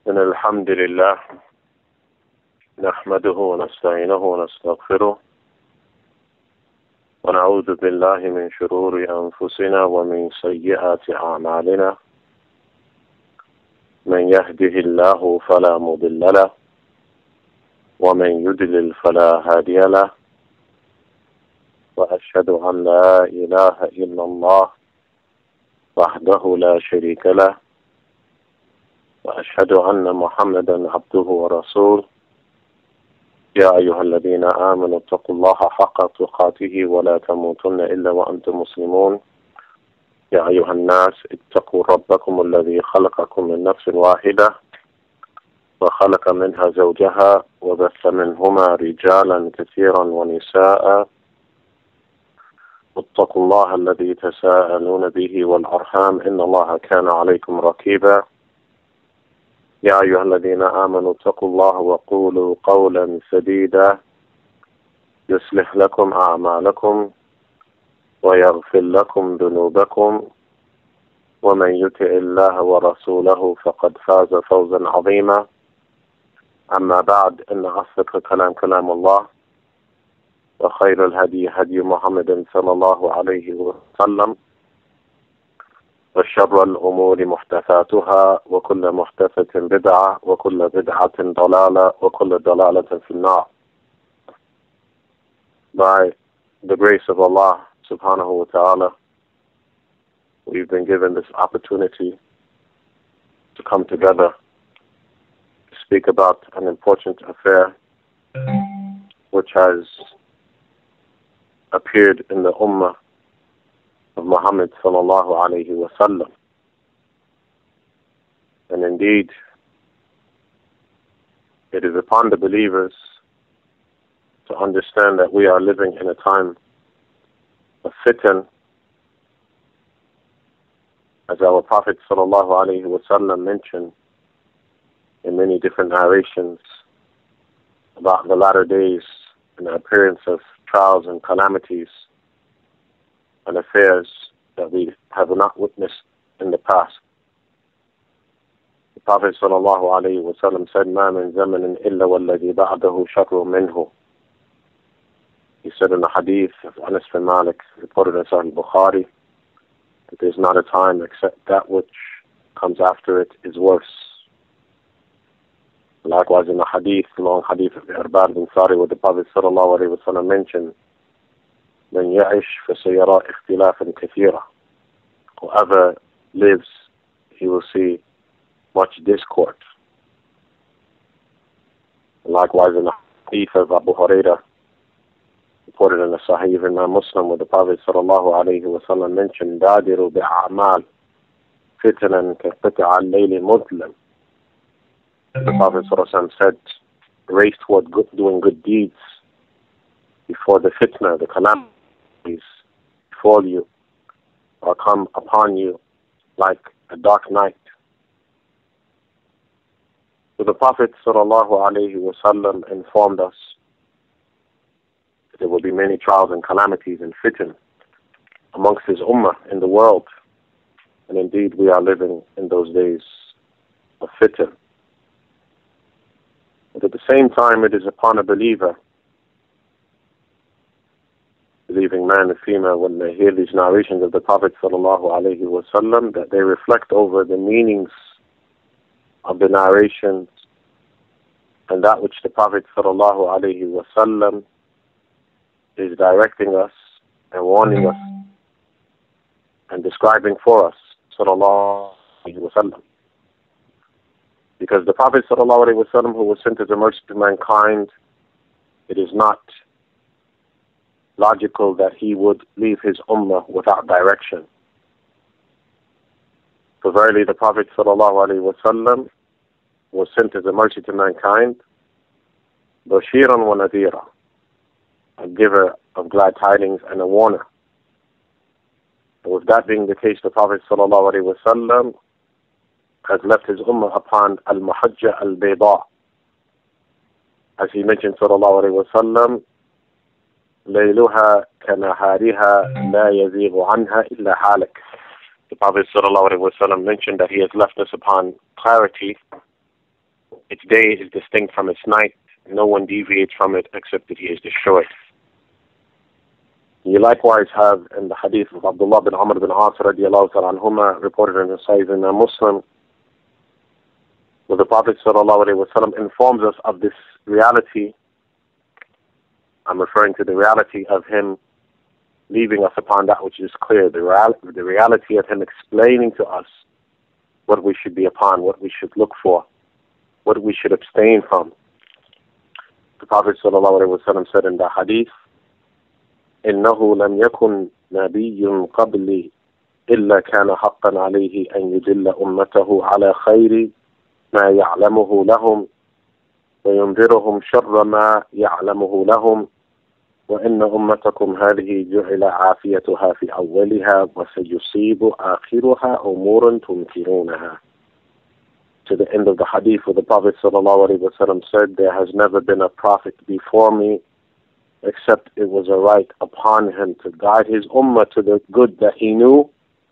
إن الحمد لله نحمده ونستعينه ونستغفره ونعوذ بالله من شرور أنفسنا ومن سيئات أعمالنا من يهده الله فلا مضل له ومن يضلل فلا هادي له وأشهد أن لا إله إلا الله وحده لا شريك له وأشهد أن محمدا عبده ورسوله يا أيها الذين آمنوا اتقوا الله حق تقاته ولا تموتن إلا وأنتم مسلمون يا أيها الناس اتقوا ربكم الذي خلقكم من نفس واحدة وخلق منها زوجها وبث منهما رجالا كثيرا ونساء اتقوا الله الذي تساءلون به والأرحام إن الله كان عليكم رقيبا يا أيها الذين آمنوا اتقوا الله وقولوا قولا سديدا يصلح لكم أعمالكم ويغفر لكم ذنوبكم ومن يطع الله ورسوله فقد فاز فوزا عظيما أما بعد إن أصدق الكلام كلام الله وخير الهدي هدي محمد صلى الله عليه وسلم وشر الأمور محدثاتها وكل محدثة بدعة وكل بدعة ضلالة وكل ضلالة في النار. By the grace of Allah subhanahu wa ta'ala, we've been given this opportunity to come together to speak about an important affair which has appeared in the Ummah of Muhammad sallallahu alayhi wa sallam. And indeed, it is upon the believers to understand that we are living in a time of fitan, as our Prophet sallallahu alayhi wa sallam mentioned in many different narrations about the latter days and the appearance of trials and calamities and affairs that we have not witnessed in the past. The Prophet sallallahu alayhi wa sallam said, مَا مِن زَمَنٍ إِلَّا وَالَّذِي بَعْدَهُ شَرٌّ مِنْهُ. He said in the hadith of Anas bin Malik, reported in Sahih Bukhari, that there's not a time except that which comes after it is worse. Likewise in the hadith, the long hadith of Irbad bin Sari, where the Prophet sallallahu alayhi wa sallam mentioned, من يعش فسيرى اختلافا كثيرا. Whoever lives, he will see much discord. Likewise in the hadith of Abu Hurairah, reported in the Sahih of Imam Muslim, where the Prophet sallallahu alayhi wa sallam mentioned, بادروا بأعمال فتنا كقطع الليل مظلم. The Prophet sallallahu alayhi wa sallam said, race toward doing good deeds before the fitna, the calamities, fall you or come upon you like a dark night. So the Prophet sallallahu alayhi wa sallam informed us that there will be many trials and calamities and fitan amongst his ummah in the world. And indeed we are living in those days of fitan. But at the same time, it is upon a believer, believing man and female, when they hear these narrations of the Prophet sallallahu alayhi wa sallam, that they reflect over the meanings of the narrations and that which the Prophet sallallahu alayhi wa sallam is directing us and warning us and describing for us sallallahu alayhi wa sallam. Because the Prophet sallallahu alayhi wa sallam, who was sent as a mercy to mankind, it is not logical that he would leave his ummah without direction. For verily the Prophet sallallahu alayhi wa sallam was sent as a mercy to mankind, bashiran wa nadira, a giver of glad tidings and a warner. And with that being the case, the Prophet sallallahu alayhi wa sallam has left his ummah upon al-mahajja al-bayda. As he mentioned sallallahu alayhi wa sallam, ليلها كنهارها لا يزيغ عنها إلا هالك. The Prophet ﷺ mentioned that he has left us upon clarity its day is distinct from its night. No one deviates from it except that he is destroyed. You likewise have in the hadith of Abdullah bin Amr bin As radiallahu ta'ala anhuma, reported in the Sahih in Muslim, where the Prophet sallallahu alaihi wasallam informs us of this reality. I'm referring to the reality of him leaving us upon that which is clear, the reality of him explaining to us what we should be upon, what we should look for, what we should abstain from. The Prophet ﷺ said in the hadith, إِنَّهُ لَمْ يَكُنْ نَبِيٌّ قَبْلِي إِلَّا كَانَ حَقًّا عَلَيْهِ أَنْ يُدِلَّ أُمَّتَهُ عَلَى خَيْرِ مَا يَعْلَمُهُ لَهُمْ وَيُنذِرُهُمْ شَرَّ مَا يَعْلَمُهُ لَهُمْ وَإِنَّ أُمَّتَكُمْ هَذِهِ جُعِلَ عَافِيَتُهَا فِي أَوَّلِهَا وَسَيُصِيبُ آخِرُهَا أُمُورٌ تُنْكِرُونَهَا. To the end of the hadith where the Prophet ﷺ said, there has never been a prophet before me except it was a right upon him to guide his ummah to the good that he knew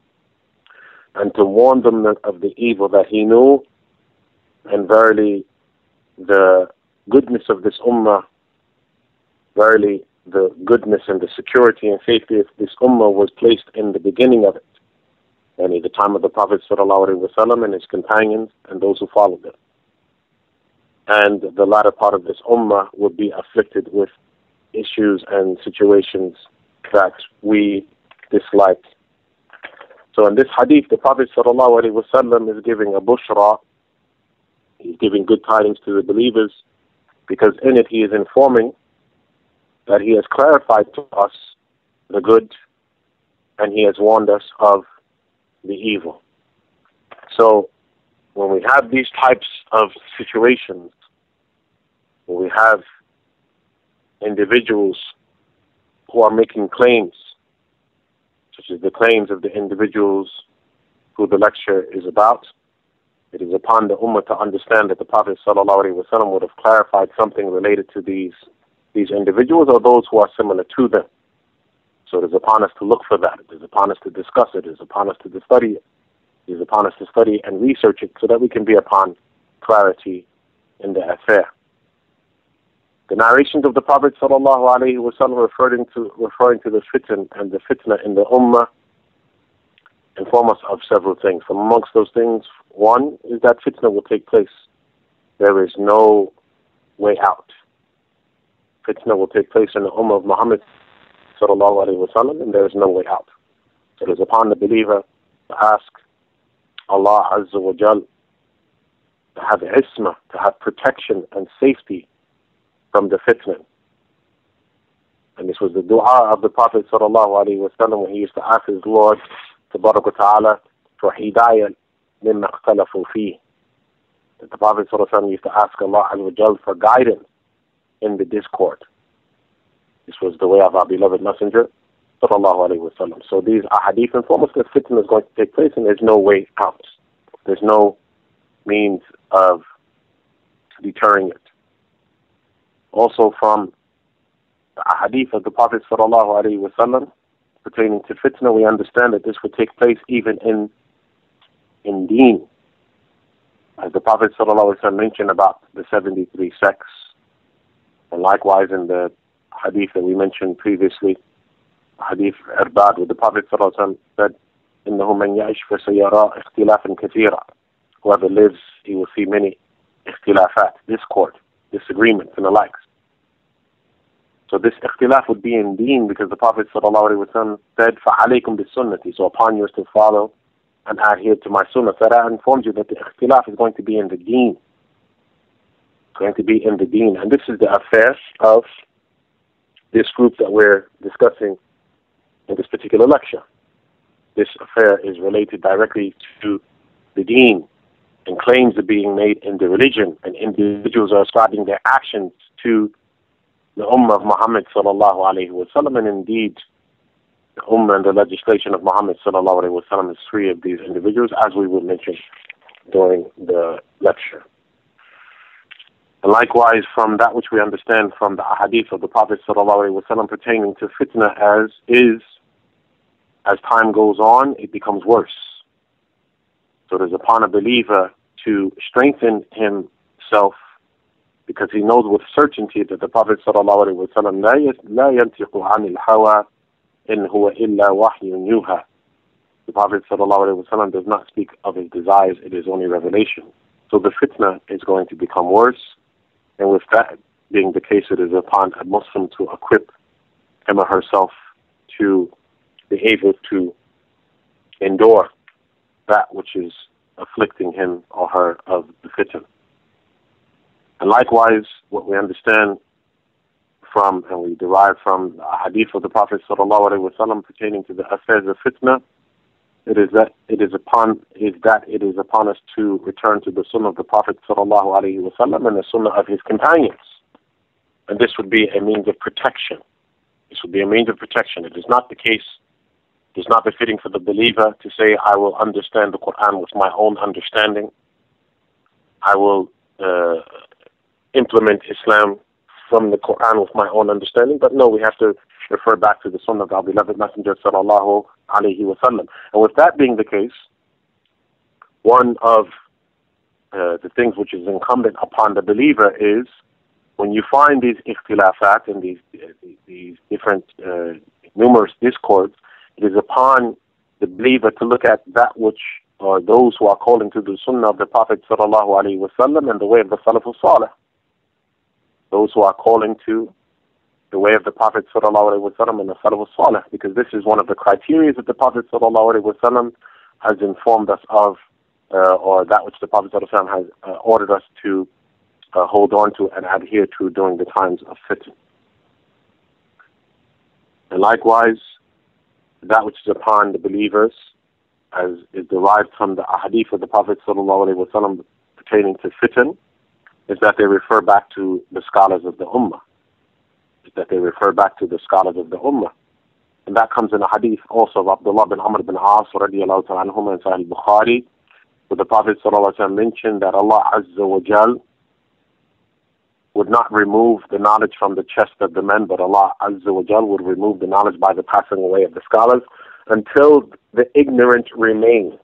and to warn them of the evil that he knew. And verily the goodness of this ummah, verily the goodness and the security and safety of this ummah was placed in the beginning of it, and at the time of the Prophet ﷺ and his companions and those who followed them. And the latter part of this ummah would be afflicted with issues and situations that we dislike. So in this hadith, the Prophet ﷺ is giving a bushra, he's giving good tidings to the believers, because in it he is informing that he has clarified to us the good and he has warned us of the evil. So when we have these types of situations, when we have individuals who are making claims, such as the claims of the individuals who the lecture is about, it is upon the ummah to understand that the Prophet ﷺ would have clarified something related to these individuals or those who are similar to them. So it is upon us to look for that. It is upon us to discuss it. It is upon us to study it. It is upon us to study and research it so that we can be upon clarity in the affair. The narrations of the Prophet ﷺ referring to the fitna and the fitna in the ummah inform us of several things. From amongst those things, one is that fitna will take place. There is no way out. Fitna will take place in the ummah of Muhammad ﷺ, and there is no way out. So it is upon the believer to ask Allah Azza wa Jal to have isma, to have protection and safety from the fitna. And this was the dua of the Prophet ﷺ when he used to ask his Lord Tabarak wa Ta'ala for hidayah mimma ikhtalafu fih. That the Prophet ﷺ used to ask Allah Azza wa Jal for guidance in the discord. This was the way of our beloved Messenger sallallahu alaihi wasallam. So these ahadith inform us that fitna is going to take place and there's no way out. There's no means of deterring it. Also from the ahadith of the Prophet sallallahu alaihi wasallam pertaining to fitna, we understand that this would take place even in deen. As the Prophet sallallahu alaihi wasallam mentioned about the 73 sects, and likewise in the hadith that we mentioned previously, hadith Irbad, where the Prophet ﷺ said, إِنَّهُ مَنْ يَعِشْ فَسَيَرَى اخْتِلَافًا كَثِيرًا. Whoever lives, he will see many ikhtilafat, discord, disagreements, and the likes. So this ikhtilaf would be in deen, because the Prophet ﷺ said, فَعَلَيْكُمْ بِالسُّنَّةِ. So upon you is to follow and adhere to my sunnah. So that informs you that the ikhtilaf is going to be in the deen. It's going to be in the deen. And this is the affair of this group that we're discussing in this particular lecture. This affair is related directly to the deen, and claims are being made in the religion, and individuals are ascribing their actions to the ummah of Muhammad sallallahu alaihi wasallam, and indeed the ummah and the legislation of Muhammad sallallahu alaihi wasallam is free of these individuals, as we will mention during the lecture. And likewise, from that which we understand from the ahadith of the Prophet ﷺ pertaining to fitna as time goes on, it becomes worse. So it is upon a believer to strengthen himself, because he knows with certainty that the Prophet ﷺ لا ينطق عن الهوى إن هو إلا وحي يوحى. The Prophet ﷺ does not speak of his desires, it is only revelation. So the fitna is going to become worse, and with that being the case, it is upon a Muslim to equip him or herself to be able to endure that which is afflicting him or her of the fitna. And likewise, what we understand from and we derive from the hadith of the Prophet ﷺ pertaining to the affairs of fitna, it is that it is upon us to return to the sunnah of the Prophet ﷺ and the sunnah of his companions. And this would be a means of protection. This would be a means of protection. It is not the case, it is not befitting for the believer to say, I will understand the Quran with my own understanding. I will implement Islam from the Quran with my own understanding. But no, we have to refer back to the Sunnah of our beloved Messenger sallallahu alayhi wa sallam. And with that being the case, one of the things which is incumbent upon the believer is, when you find these ikhtilafat and these different numerous discords, it is upon the believer to look at that which, or those who are calling to the Sunnah of the Prophet sallallahu alayhi wa sallam and the way of the Salaf al-Salih. Those who are calling to the way of the Prophet sallallahu alaihi wasallam and the Salaf al-Salih, because this is one of the criteria that the Prophet sallallahu alaihi wasallam has informed us of, or that which the Prophet sallallahu alaihi wasallam has ordered us to hold on to and adhere to during the times of fitn. And likewise, that which is upon the believers, as is derived from the ahadith of the Prophet sallallahu alaihi wasallam pertaining to fitn, is that they refer back to the scholars of the Ummah. And that comes in a hadith also of Abdullah bin Amr bin As radiallahu ta'ala anhuma in Sahih Bukhari, where the Prophet sallallahu alaihi wasallam mentioned that Allah Azza wa Jal would not remove the knowledge from the chest of the men, but Allah Azza wa Jal would remove the knowledge by the passing away of the scholars until the ignorant remain.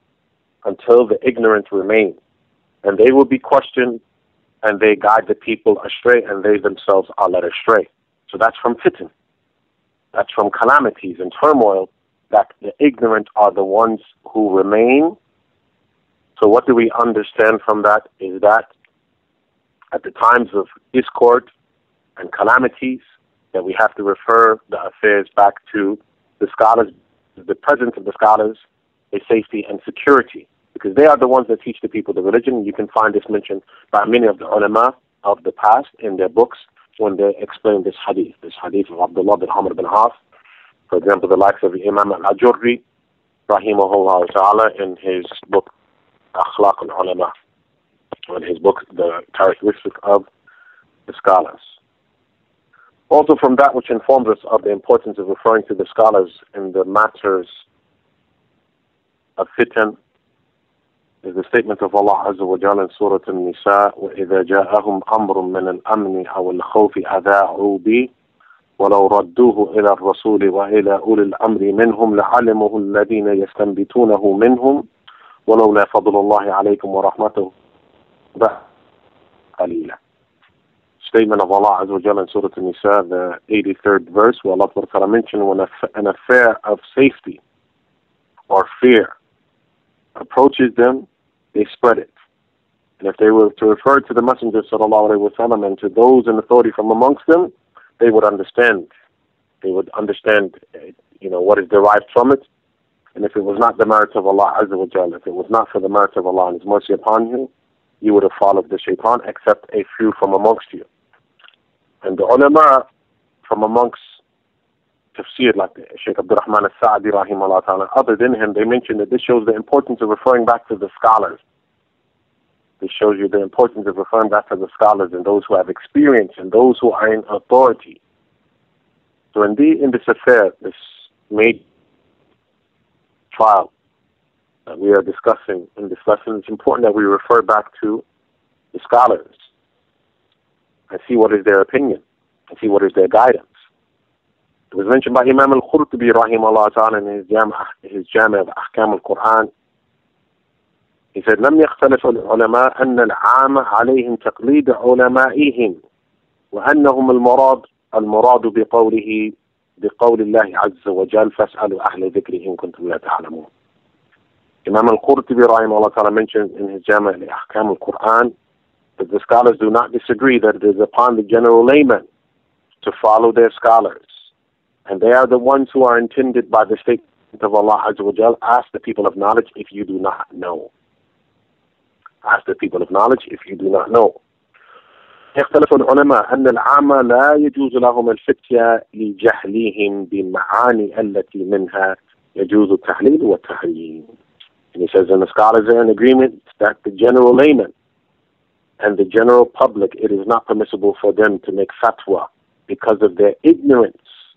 And they will be questioned, and they guide the people astray, and they themselves are led astray. So that's from fitn. That's from calamities and turmoil, that the ignorant are the ones who remain. So what do we understand from that is that at the times of discord and calamities, that we have to refer the affairs back to the scholars. The presence of the scholars is safety and security, because they are the ones that teach the people the religion. You can find this mentioned by many of the ulama of the past in their books when they explain this hadith of Abdullah bin Amr bin As. For example, the likes of Imam al-Ajurri, rahimahullah ta'ala, in his book Akhlaq al-Ulama, in his book The Characteristics of the Scholars. Also from that which informs us of the importance of referring to the scholars in the matters of fitan is the statement of Allah Azza wa Jalla in Surah An-Nisa, وَإِذَا جَاءَهُمْ أَمْرٌ مِّنَ الْأَمْنِ أَوِ الْخَوْفِ أَذَاعُوا بِهِ وَلَوْ رَدُّوهُ إِلَى الرَّسُولِ وَإِلَى أُولِي الْأَمْرِ مِنْهُمْ لَعَلِمُهُ الَّذِينَ يَسْتَنبِطُونَهُ مِنْهُمْ وَلَوْلَا فَضْلُ اللَّهِ عَلَيْكُمْ وَرَحْمَتُهُ قَلِيلًا. Statement of Allah Azza wa Jalla in Surah An-Nisa, the 83rd verse, where Allah Ta'ala mentioned when an affair of safety or fear approaches them, they spread it. And if they were to refer to the Messenger sallallahu alaihi wasallam and to those in authority from amongst them, they would understand. They would understand, what is derived from it. And if it was not the merit of Allah Azza wa Jalla, if it was not for the merit of Allah and His mercy upon you, you would have followed the shaitan, except a few from amongst you. And the ulama from amongst tafsir, like Shaykh Abdul Rahman al-Sa'di rahimahullah ta'ala, other than him, they mentioned that this shows the importance of referring back to the scholars. This shows you the importance of referring back to the scholars and those who have experience and those who are in authority. So indeed, in this affair, this major trial that we are discussing in this lesson, it's important that we refer back to the scholars and see what is their opinion and see what is their guidance. It was mentioned by Imam al-Qurtubi rahimahullah ta'ala in his Jami' of Ahkam al-Quran, He said, لم يختلف العلماء أن العام عليهم تقليد علمائهم وأنهم المراد بقول الله عز وجل فاسألوا أهل ذكر إن كنتم لا تعلمون. Imam al-Qurtubi rahimahullah ta'ala mentions in his Jama' al-Ahkam al-Quran that the scholars do not disagree that it is upon the general layman to follow their scholars. And they are the ones who are intended by the statement of Allah Azza wa Jal, ask the people of knowledge if you do not know. Ask the people of knowledge if you do not know. يختلف العلماء أن العامة لا يجوز لهم الفتية لجهلهم بالمعاني التي منها يجوز التحليل والتحريم. And he says, and the scholars are in agreement that the general layman and the general public, it is not permissible for them to make fatwa because of their ignorance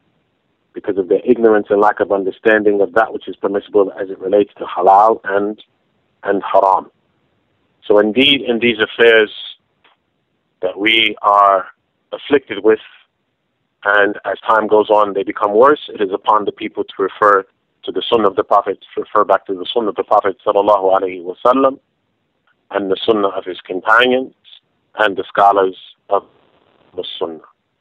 and lack of understanding of that which is permissible as it relates to halal and haram. So indeed, in these affairs that we are afflicted with, and as time goes on they become worse, it is upon the people to refer to the Sunnah of the Prophet, to refer back to the Sunnah of the Prophet sallallahu alaihi wasallam, and the Sunnah of his companions, and the scholars of the Sunnah.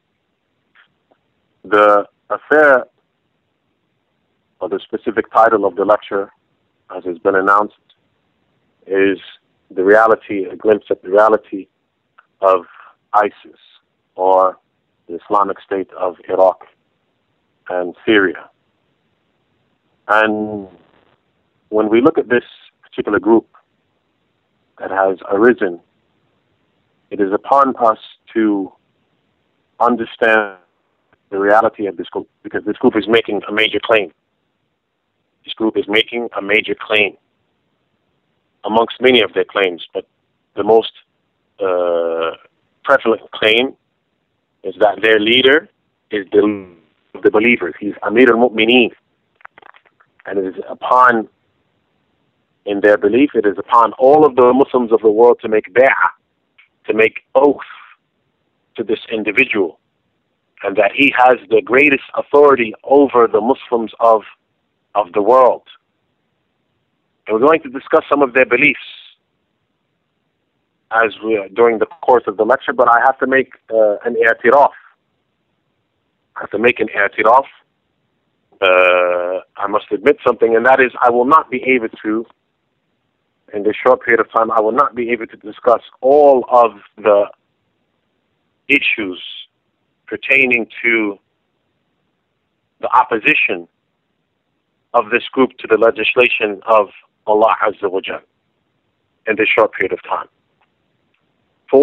The affair, or the specific title of the lecture, as has been announced, is the reality, a glimpse at the reality of ISIS, or the Islamic State of Iraq and Syria. And when we look at this particular group that has arisen, it is upon us to understand the reality of this group, because this group is making a major claim. This group is making a major claim amongst many of their claims, but the most prevalent claim is that their leader is the believers. He's Amir al-Mu'mineen. And it is upon, in their belief, it is upon all of the Muslims of the world to make bay'ah, to make oath to this individual, and that he has the greatest authority over the Muslims of the world. And we're going to discuss some of their beliefs during the course of the lecture, but I have to make an i'tiraf. I have to make an i'tiraf. I must admit something, and that is I will not be able to, in this short period of time, I will not be able to discuss all of the issues pertaining to the opposition of this group to the legislation of Allah Azza wa Jal in this short period of time. For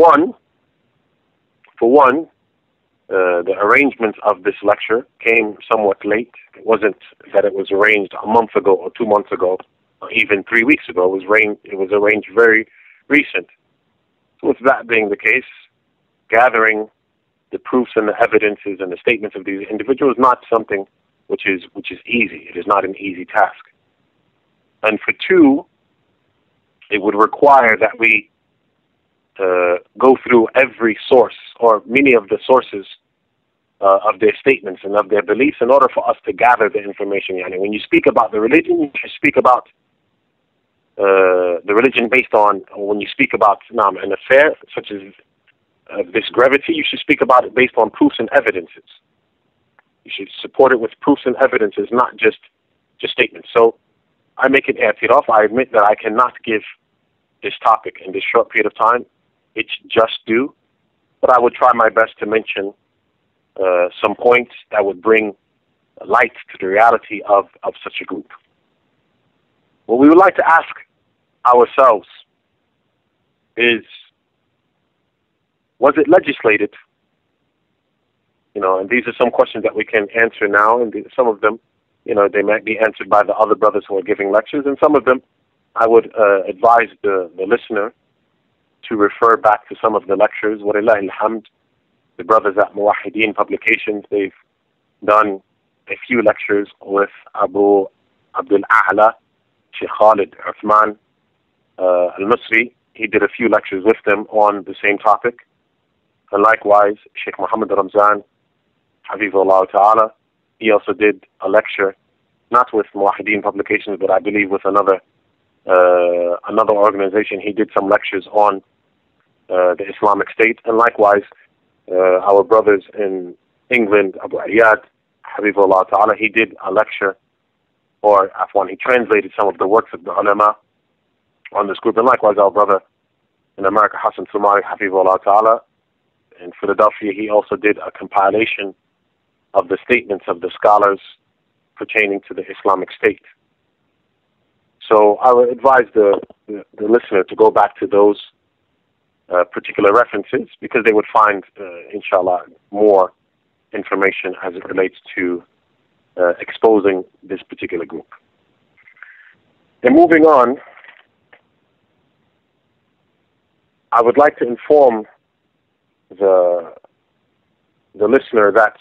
one, the arrangement of this lecture came somewhat late. It wasn't that it was arranged a month ago or 2 months ago or even 3 weeks ago. It was arranged very recent. So with that being the case, gathering the proofs and the evidences and the statements of these individuals is not something which is easy. It is not an easy task. And for two, it would require that we go through every source or many of the sources of their statements and of their beliefs in order for us to gather the information. Yani when you speak about the religion, you should speak about the religion based on, or when you speak about an affair such as this gravity, you should speak about it based on proofs and evidences. You should support it with proofs and evidences, not just statements. So I make it i'tiraf. I admit that I cannot give this topic in this short period of time its just due, but I would try my best to mention some points that would bring light to the reality of such a group. What we would like to ask ourselves is, was it legislated? And these are some questions that we can answer now, and some of them, they might be answered by the other brothers who are giving lectures, and some of them I would advise the listener to refer back to some of the lectures. Walillahi alhamd, the brothers at Muwahideen Publications, they've done a few lectures with Abu Abdul A'la, Sheikh Khalid Uthman al-Misri. He did a few lectures with them on the same topic. And likewise, Sheikh Muhammad Ramzan, Hafizahullah Ta'ala, he also did a lecture, not with Muwahideen Publications, but I believe with another another organization, he did some lectures on the Islamic State. And likewise, our brothers in England, Abu Ayyad, Habibullah Ta'ala, he did a lecture, or he translated some of the works of the ulama on this group. And likewise, our brother in America, Hassan Sumari, Habibullah Ta'ala, in Philadelphia, he also did a compilation of the statements of the scholars pertaining to the Islamic State. So I would advise the listener to go back to those particular references, because they would find, inshallah, more information as it relates to exposing this particular group. And moving on, I would like to inform the listener that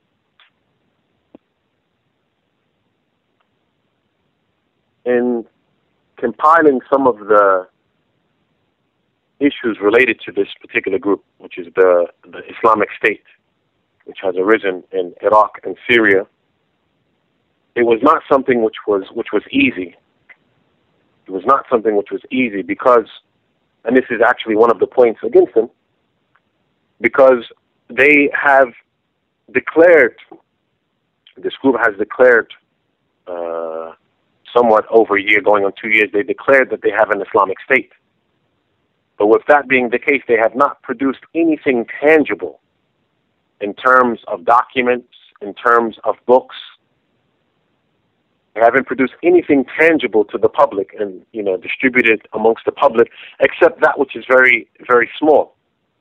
in compiling some of the issues related to this particular group, which is the Islamic State, which has arisen in Iraq and Syria, it was not something which was easy. It was not something which was easy because, and this is actually one of the points against them, because they have declared, this group has declared somewhat over a year, going on 2 years, they declared that they have an Islamic State. But with that being the case, they have not produced anything tangible in terms of documents, in terms of books. They haven't produced anything tangible to the public and, distributed amongst the public, except that which is very, very small.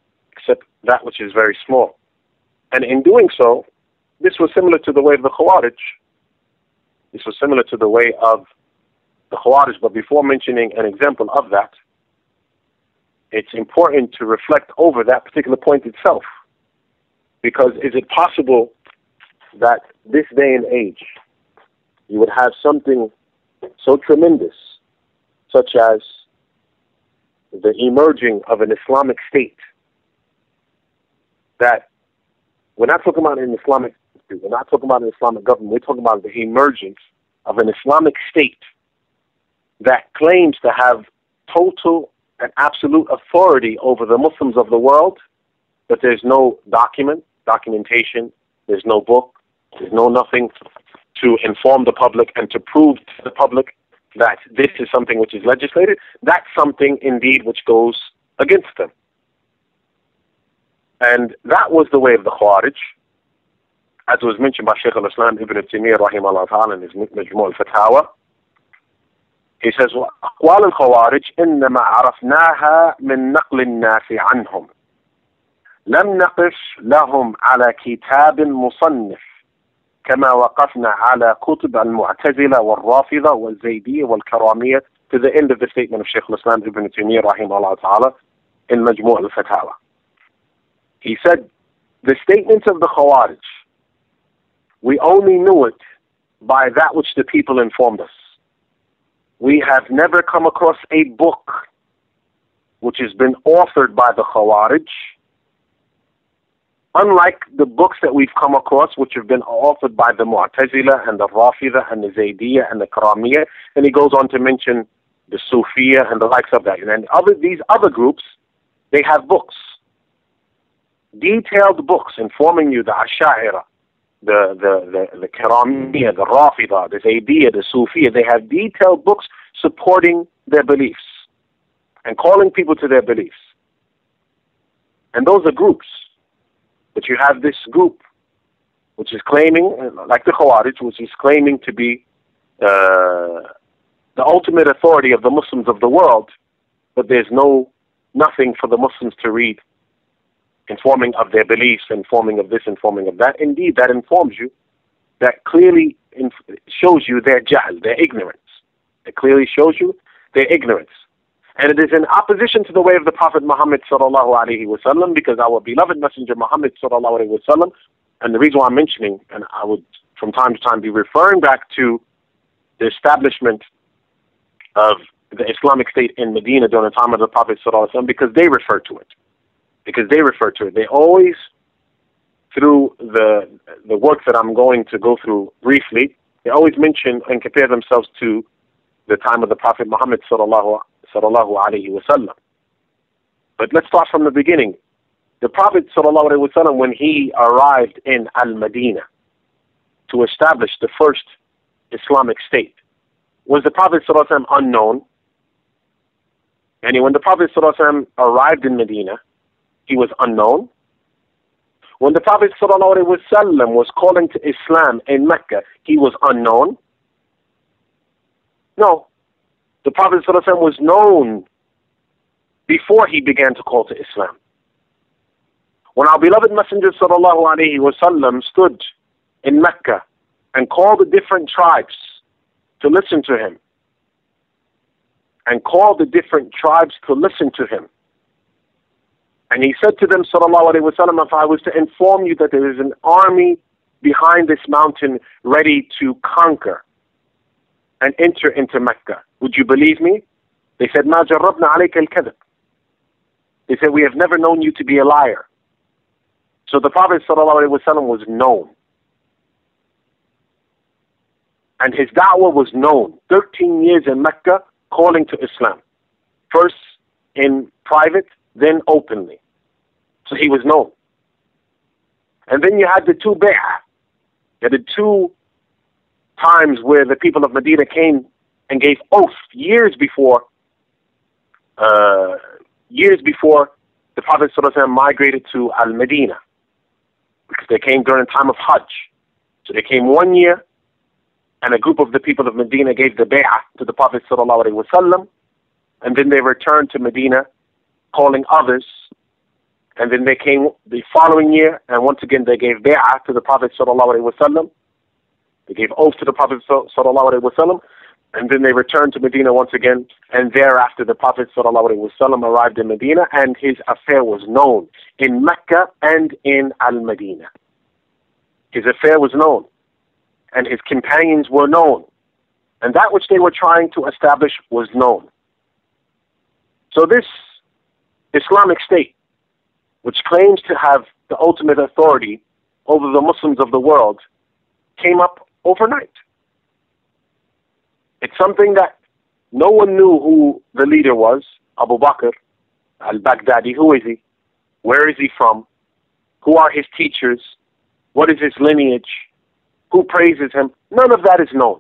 And in doing so, this was similar to the way of the Khawarij. But before mentioning an example of that, it's important to reflect over that particular point itself. Because is it possible that this day and age, you would have something so tremendous, such as the emerging of an Islamic State, that we're not talking about an Islamic, we're not talking about an Islamic government, we're talking about the emergence of an Islamic State that claims to have total and absolute authority over the Muslims of the world, but there's no documentation, there's no book, there's no nothing to inform the public and to prove to the public that this is something which is legislated. That's something indeed which goes against them. And that was the way of the Khawarij, as was mentioned by Shaykh al-Islam Ibn Taymiyyah rahimahullah ta'ala in his Majmu' al-Fatawa. He says, وَأَقْوَالُ الْخَوَارِجِ إِنَّمَا عَرَفْنَاهَا مِنْ نَقْلِ النَّاسِ عَنْهُمْ لم نقف لهم على كتاب مصنف كما وقفنا على كتب المعتزلة والرافضة والزيدية والكرامية, to the end of the statement of Shaykh al-Islam Ibn Taymiyyah rahimahullah ta'ala in Majmu' al-Fatawa. He said, the statements of the Khawarij, we only knew it by that which the people informed us. We have never come across a book which has been authored by the Khawarij, unlike the books that we've come across which have been authored by the Mu'tazila and the Rafida and the Zaydiyya and the Karamiyya. And he goes on to mention the Sufiyya and the likes of that. And these other groups, they have books, detailed books informing you the Ash'a'ira, the Karamiyya, the Rafida, the Zaydiyya, the Sufiyya. They have detailed books supporting their beliefs and calling people to their beliefs. And those are groups. But you have this group which is claiming, like the Khawarij, which is claiming to be the ultimate authority of the Muslims of the world, but there's nothing for the Muslims to read, informing of their beliefs, informing of this, informing of that. Indeed, that informs you, that clearly shows you their jahl, their ignorance. It clearly shows you their ignorance. And it is in opposition to the way of the Prophet Muhammad sallallahu alaihi wasallam, because our beloved Messenger Muhammad sallallahu alaihi wasallam, and the reason why I'm mentioning, and I would from time to time be referring back to the establishment of the Islamic State in Medina during the time of the Prophet sallallahu alaihi wasallam, because they refer to it. They always, through the work that I'm going to go through briefly, they always mention and compare themselves to the time of the Prophet Muhammad sallallahu alaihi wasallam. But let's start from the beginning. The Prophet sallallahu alaihi wasallam, when he arrived in Al-Madinah to establish the first Islamic state, was the Prophet sallallahu alaihi wasallam unknown? And when the Prophet sallallahu alaihi wasallam arrived in Medina, he was unknown? When the Prophet sallallahu alaihi wasallam was calling to Islam in Mecca, he was unknown? No. The Prophet sallallahu alaihi wasallam was known before he began to call to Islam. When our beloved Messenger sallallahu alaihi wasallam stood in Mecca and called the different tribes to listen to him, and he said to them, sallallahu alaihi wasallam, if I was to inform you that there is an army behind this mountain ready to conquer and enter into Mecca, would you believe me? They said, ما جربنا عليك الكذب. They said, we have never known you to be a liar. So the Prophet sallallahu alaihi wasallam was known. And his da'wah was known. 13 years in Mecca, calling to Islam. First in private, then openly. So he was known. And then you had the two bay'ah. You had the two times where the people of Medina came and gave oath years before the Prophet ﷺ migrated to Al-Madinah. Because they came during the time of Hajj. So they came 1 year, and a group of the people of Medina gave the bay'ah to the Prophet ﷺ, and then they returned to Medina calling others, and then they came the following year, and once again they gave bay'ah to the Prophet ﷺ. They gave oath to the Prophet ﷺ, and then they returned to Medina once again, and thereafter the Prophet ﷺ arrived in Medina, and his affair was known in Mecca and in Al-Madinah. His affair was known, and his companions were known, and that which they were trying to establish was known. So this Islamic state, which claims to have the ultimate authority over the Muslims of the world, came up overnight. It's something that no one knew who the leader was, Abu Bakr al-Baghdadi. Who is he? Where is he from? Who are his teachers? What is his lineage? Who praises him? None of that is known.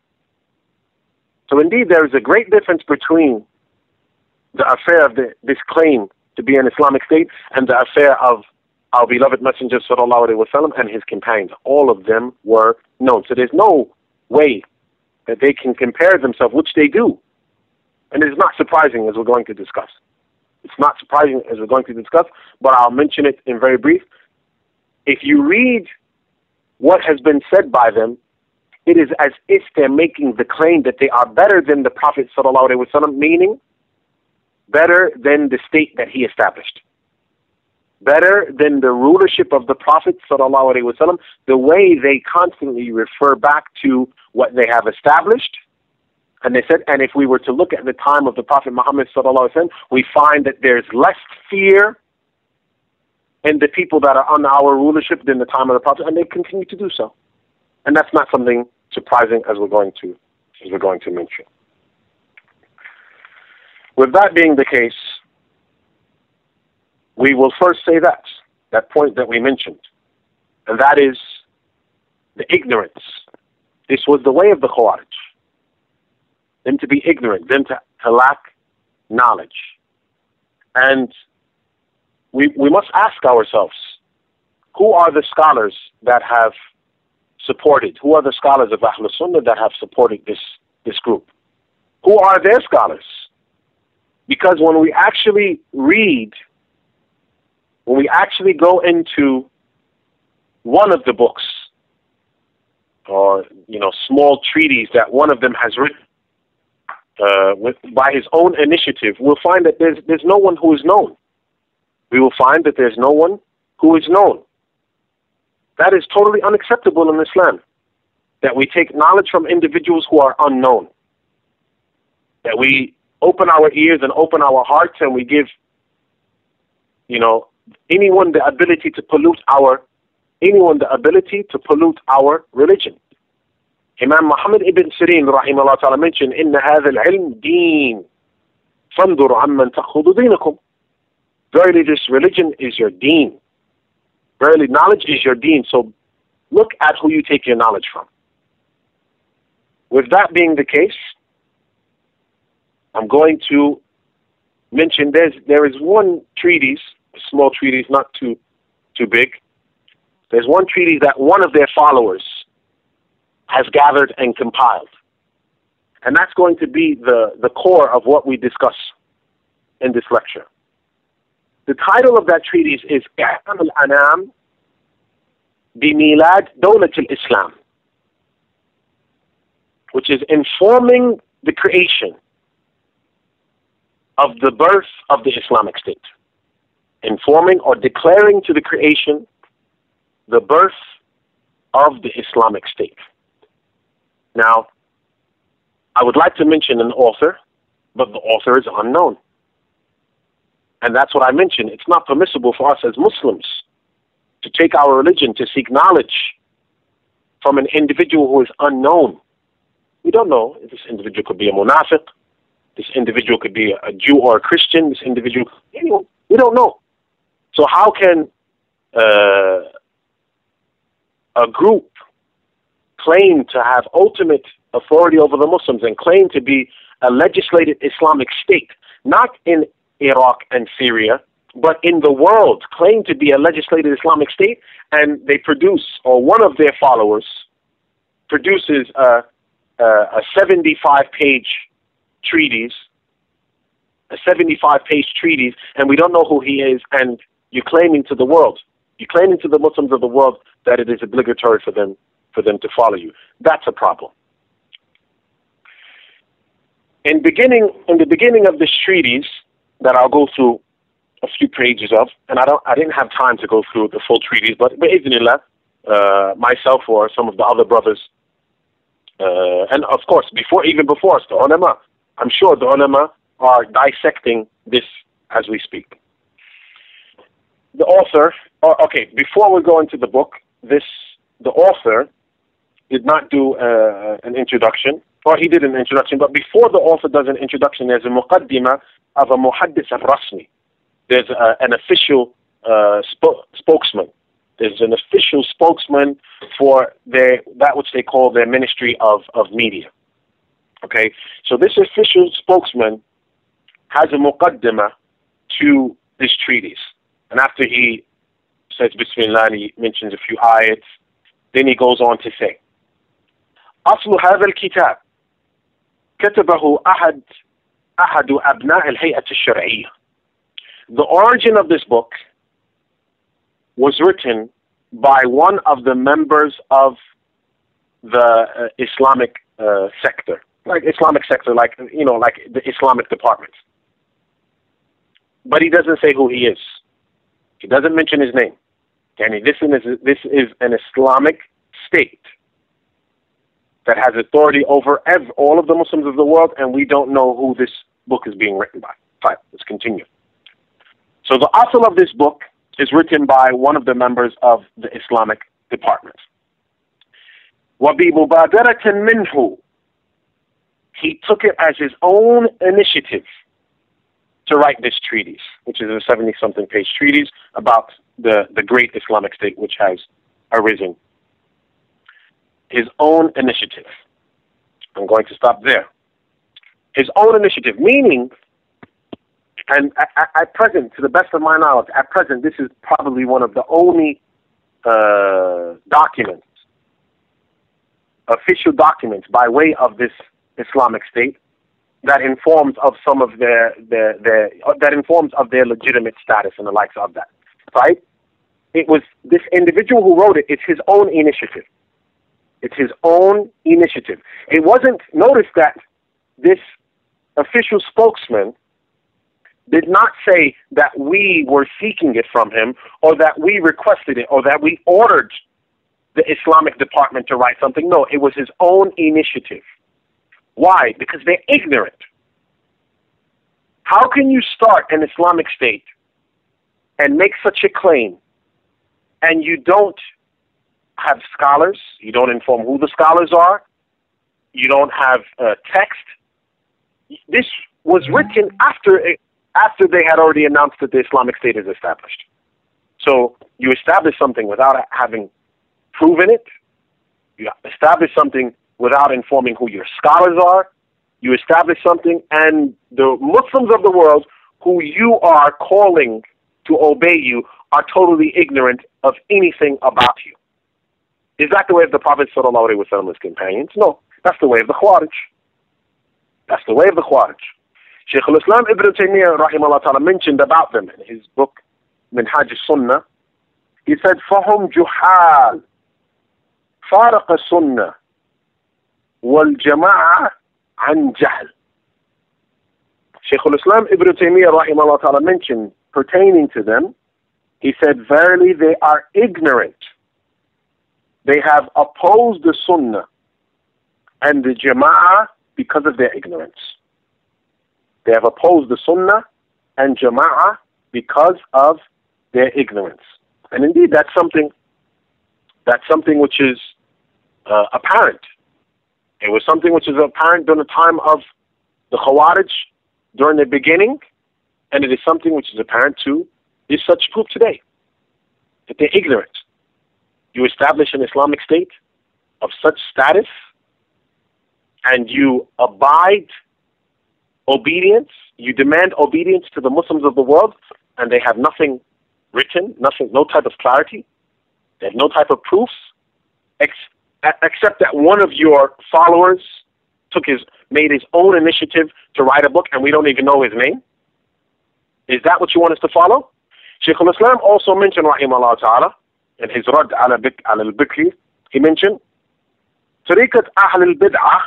So indeed, there is a great difference between the affair of this claim to be an Islamic state and the affair of our beloved Messenger sallallahu alaihi wasallam and his companions. All of them were known. So there's no way that they can compare themselves, which they do. And it's not surprising, as we're going to discuss. It's not surprising, as we're going to discuss, but I'll mention it in very brief. If you read what has been said by them, it is as if they're making the claim that they are better than the Prophet sallallahu alaihi wasallam, meaning better than the state that he established, better than the rulership of the Prophet sallallahu alaihi wasallam. The way they constantly refer back to what they have established, and they said, and if we were to look at the time of the Prophet Muhammad sallallahu alaihi wasallam, we find that there's less fear in the people that are under our rulership than the time of the Prophet, and they continue to do so. And that's not something surprising, as we're going to mention. With that being the case, we will first say that point that we mentioned, and that is the ignorance. This was the way of the Khawarij, them to be ignorant, them to lack knowledge. And we must ask ourselves, who are the scholars that have supported, who are the scholars of Ahlul Sunnah that have supported this group? Who are their scholars? Because when we actually read, when we actually go into one of the books, or small treaties that one of them has written by his own initiative, we'll find that there's no one who is known. We will find that there's no one who is known. That is totally unacceptable in Islam, that we take knowledge from individuals who are unknown, that we open our ears and open our hearts and we give anyone the ability to pollute our religion. Imam Muhammad ibn Sirin rahimahullah ta'ala mentioned, إِنَّ هَذَا الْعِلْمِ دِينٌ فَانْظُرُوا عَمَّنْ تَأْخُذُ دِينَكُمْ. Verily this religion is your deen. Verily knowledge is your deen. So look at who you take your knowledge from. With that being the case, I'm going to mention there is one treatise, a small treatise, not too big. There's one treatise that one of their followers has gathered and compiled. And that's going to be the core of what we discuss in this lecture. The title of that treatise is إعلام الأنام بميلاد دولة الإسلام, which is informing the creation of the birth of the Islamic State. Informing or declaring to the creation the birth of the Islamic State. Now, I would like to mention an author, but the author is unknown. And that's what I mentioned. It's not permissible for us as Muslims to take our religion, to seek knowledge from an individual who is unknown. We don't know if this individual could be a munafiq, this individual could be a Jew or a Christian, this individual, anyone. We don't know. So how can a group claim to have ultimate authority over the Muslims and claim to be a legislated Islamic state, not in Iraq and Syria, but in the world, claim to be a legislated Islamic state, and they produce, or one of their followers produces a 75-page treatise, and we don't know who he is, and you're claiming to the world, you're claiming to the Muslims of the world that it is obligatory for them to follow you. That's a problem. In the beginning of this treatise that I'll go through a few pages of, and I didn't have time to go through the full treatise, but bi'idhnillah, myself or some of the other brothers, and of course even before us, the ulama, I'm sure the ulama are dissecting this as we speak. The author, okay, before we go into the book, the author did not do an introduction, or he did an introduction, but before the author does an introduction, there's a muqaddimah of a muhaddis al-rasmi. There's an official spokesman. There's an official spokesman for that which they call their ministry of media. Okay, so this official spokesman has a muqaddimah to this treatise. And after he says Bismillah, he mentions a few ayats, then he goes on to say, أصل هذا الكتاب كتبه أحد أبناء الهيئة الشرعية. The origin of this book was written by one of the members of the Islamic sector, like the Islamic department. But he doesn't say who he is. He doesn't mention his name. And this is an Islamic state that has authority over all of the Muslims of the world, and we don't know who this book is being written by. Fine, let's continue. So the asl of this book is written by one of the members of the Islamic department. وَبِمُبَادَرَةٍ مِّنْهُ, he took it as his own initiative to write this treatise, which is a 70-something page treatise about the great Islamic state which has arisen. His own initiative. I'm going to stop there. His own initiative, meaning, and at present, to the best of my knowledge, at present, this is probably one of the only documents, official documents by way of this Islamic state that informs of some of that informs of their legitimate status and the likes of that. Right? It was this individual who wrote it. It's his own initiative. It's his own initiative. It wasn't, notice that this official spokesman did not say that we were seeking it from him, or that we requested it, or that we ordered the Islamic department to write something. No, it was his own initiative. Why? Because they're ignorant. How can you start an Islamic state and make such a claim, and you don't have scholars, you don't inform who the scholars are, You don't have text. This was written after they had already announced that the Islamic State is established. So you establish something without having proven it. You establish something without informing who your scholars are. You establish something, and the Muslims of the world who you are calling to obey you are totally ignorant of anything about you. Is that the way of the Prophet ﷺ and his companions? No, that's the way of the Khawarij. That's the way of the Khawarij. Shaykh al-Islam Ibn Taymiyyah rahimahullah ta'ala mentioned about them in his book Minhaj al-Sunnah. He said, فَهُمْ جُحَالٌ فَارَقَ السُنَّةِ وَالْجَمَاعَةِ عَنْ جَهْلٍ. Shaykh al-Islam Ibn Taymiyyah rahimahullah ta'ala mentioned pertaining to them, he said, verily they are ignorant. They have opposed the Sunnah and the Jama'ah because of their ignorance. They have opposed the Sunnah and Jama'ah because of their ignorance. And indeed, that's something which is apparent. It was something which is apparent during the time of the Khawarij, during the beginning, and it is something which is apparent to this such group today, that they're ignorant. You establish an Islamic State of such status, and you abide obedience, you demand obedience to the Muslims of the world, and they have nothing written, no type of clarity, they have no type of proofs, except that one of your followers made his own initiative to write a book, and we don't even know his name. Is that what you want us to follow? Shaykh al-Islam also mentioned, rahimahullah ta'ala, in his Radd ala al-Bikri, he mentioned, Tariqat Ahl al-Bid'ah,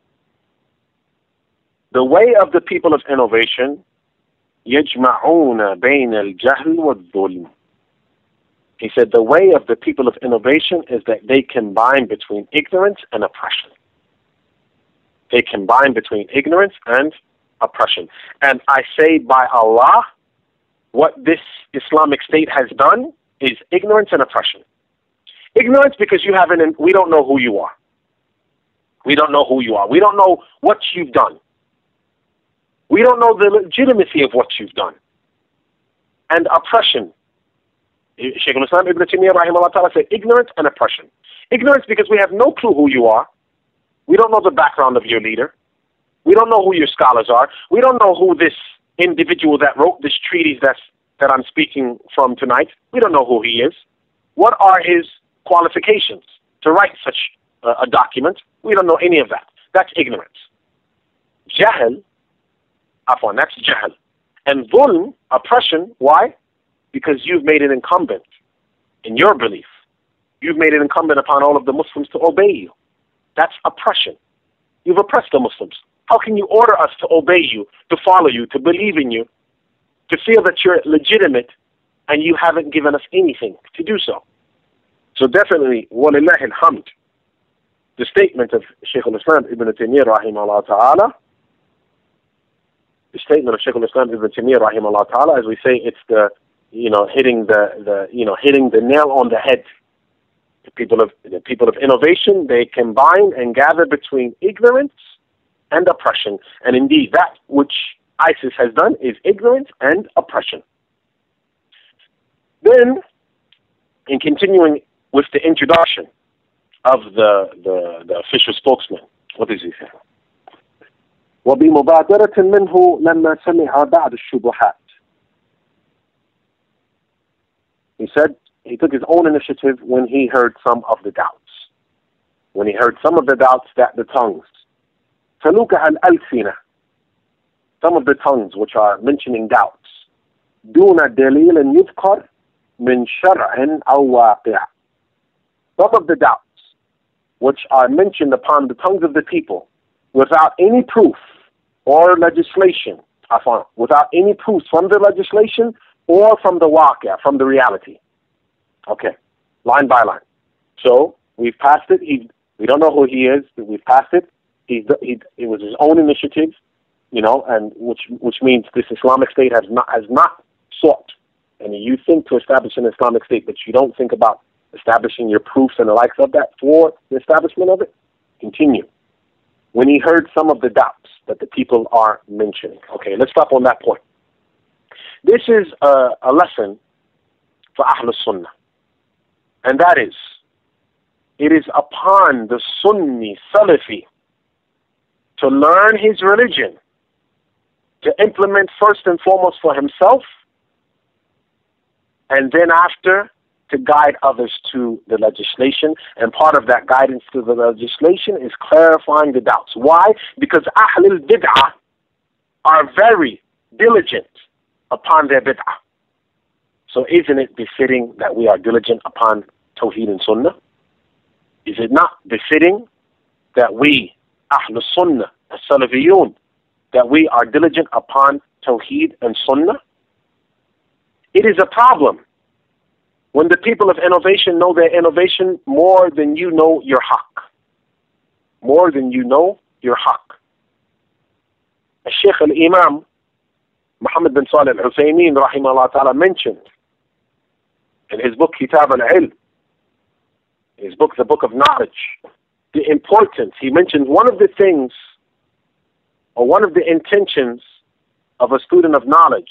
the way of the people of innovation, يَجْمَعُونَ بَيْنَ الْجَهْلِ وَالظُّلْمِ. He said the way of the people of innovation is that they combine between ignorance and oppression. They combine between ignorance and oppression. And I say by Allah, what this Islamic State has done is ignorance and oppression. Ignorance because we don't know who you are. We don't know who you are. We don't know what you've done. We don't know the legitimacy of what you've done. And oppression. Shaykh al-Islam Ibn Taymiyyah rahimahullah ta'ala said ignorance and oppression. Ignorance because we have no clue who you are. We don't know the background of your leader. We don't know who your scholars are. We don't know who this individual that wrote this treatise that I'm speaking from tonight. We don't know who he is. What are his qualifications to write such a document? We don't know any of that. That's ignorance. Jahl, that's jahl. And dhulm, oppression, why? Because you've made it incumbent in your belief. You've made it incumbent upon all of the Muslims to obey you. That's oppression. You've oppressed the Muslims. How can you order us to obey you, to follow you, to believe in you, to feel that you're legitimate, and you haven't given us anything to do so? So definitely, walillahi alhamd, the statement of Shaykh al-Islam Ibn Taymiyyah rahimahullah ta'ala, the statement of Shaykh al-Islam Ibn Taymiyyah rahimahullah ta'ala, as we say, it's hitting the nail on the head. The people of innovation, they combine and gather between ignorance and oppression. And indeed, that which ISIS has done is ignorance and oppression. Then, in continuing with the introduction of the official spokesman, what does he say? وَبِمُبَادَرَةٍ مِّنْهُ لَمَّا سَمِعَ بَعْدُ الشُّبُهَاتِ. He said he took his own initiative when he heard some of the doubts. When he heard some of the doubts that the tongues, فَلُوكَهَا الْأَلْسِنَةِ, some of the tongues which are mentioning doubts, دُونَ دَلِيلٍ يُذْكَرْ مِنْ شَرْعٍ أَوْ وَاقِعٍ. Some of the doubts which are mentioned upon the tongues of the people without any proof or legislation, without any proof from the legislation or from the waqia, from the reality. Okay, line by line. So we've passed it. We don't know who he is. We've passed it. It was his own initiative, and which means this Islamic State has not sought. And you think to establish an Islamic State, but you don't think about establishing your proofs and the likes of that for the establishment of it. Continue. when he heard some of the doubts that the people are mentioning. Okay, let's stop on that point. This is a lesson for Ahl Sunnah. And that is, it is upon the Sunni Salafi to learn his religion, to implement first and foremost for himself, and then after to guide others to the legislation. And part of that guidance to the legislation is clarifying the doubts. Why? Because Ahlul Bid'ah are very diligent upon their bid'ah. So isn't it befitting that we are diligent upon Tawheed and Sunnah? Is it not befitting that we, Ahlul Sunnah, As-Salafiyun, that we are diligent upon Tawheed and Sunnah? It is a problem when the people of innovation know their innovation more than you know your haqq. More than you know your haqq. Shaykh al-Imam Muhammad bin Salih al-Husaymin rahimahullah ta'ala mentioned in his book Kitab al-Ilm, his book, the Book of Knowledge, the importance. He mentioned one of the things, or one of the intentions of a student of knowledge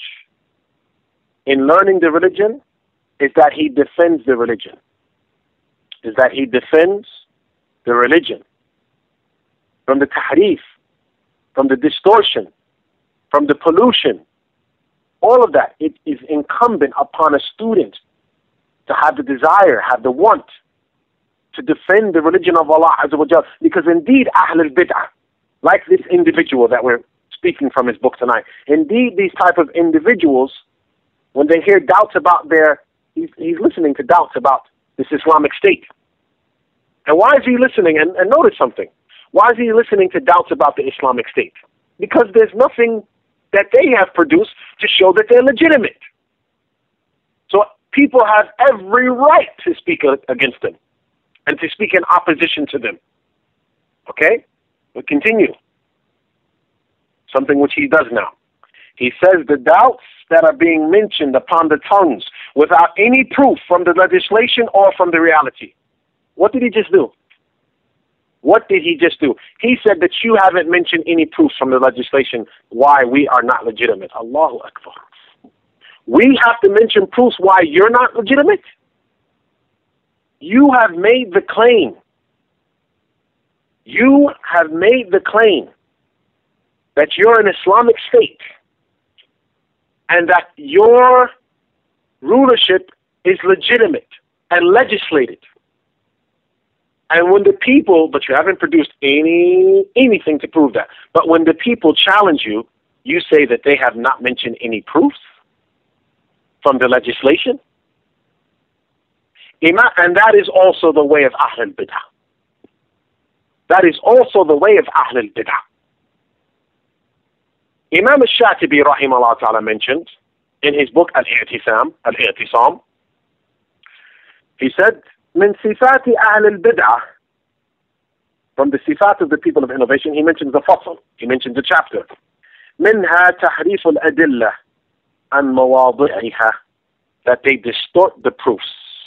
in learning the religion is that he defends the religion. Is that he defends the religion from the tahrif, from the distortion, from the pollution. All of that, it is incumbent upon a student to have the desire, have the want to defend the religion of Allah Azza wa Jal. Because indeed, Ahlul Bid'ah, like this individual that we're speaking from his book tonight, indeed these type of individuals, when they hear doubts about he's listening to doubts about this Islamic State. And why is he listening? And notice something. Why is he listening to doubts about the Islamic State? Because there's nothing that they have produced to show that they're legitimate. So people have every right to speak against them and to speak in opposition to them. Okay? We'll continue. Something which he does now. He says the doubts that are being mentioned upon the tongues without any proof from the legislation or from the reality. What did he just do? What did he just do? He said that you haven't mentioned any proof from the legislation why we are not legitimate. Allahu Akbar. We have to mention proofs why you're not legitimate? You have made the claim. You have made the claim that you're an Islamic state and that your rulership is legitimate and legislated. And when the people, but you haven't produced anything to prove that. But when the people challenge you, you say that they have not mentioned any proofs from the legislation. And that is also the way of Ahlul Bid'ah. That is also the way of Ahlul Bid'ah. Imam al-Shatibi rahimahullah ta'ala mentioned in his book Al-I'tisam, he said, من صفات أهل البدعة, from the sifat of the people of innovation, he mentions the fasl, he mentions the chapter. منها تحريف الأدلة عن مواضعها, that they distort the proofs.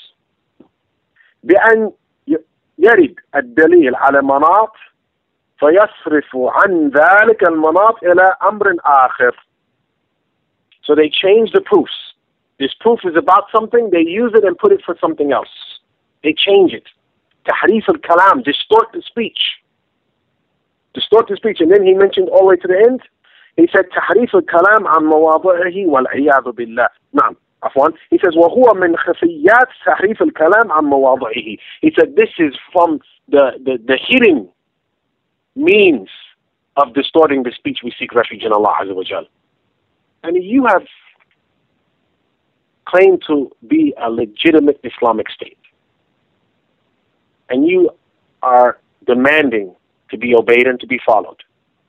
بأن يرد الدليل على مناط فيصرف عن ذلك المناط إلى أمر آخر. So they change the proofs. This proof is about something, they use it and put it for something else. They change it. Tahrif al-kalam, distort the speech. Distort the speech. And then he mentioned all the way to the end, he said, Tahrif al-kalam an mawadi'ihi wal-'iyadhu billah. Naam, afwan. He says, وَهُوَ مِنْ خَفِيَّاتِ تَحْرِيفِ الْكَلَامِ عَنْ مَوَاضِعِهِ. He said, this is from the hidden means of distorting the speech we seek refuge in Allah Azza wa Jal. And you have claimed to be a legitimate Islamic state. And you are demanding to be obeyed and to be followed.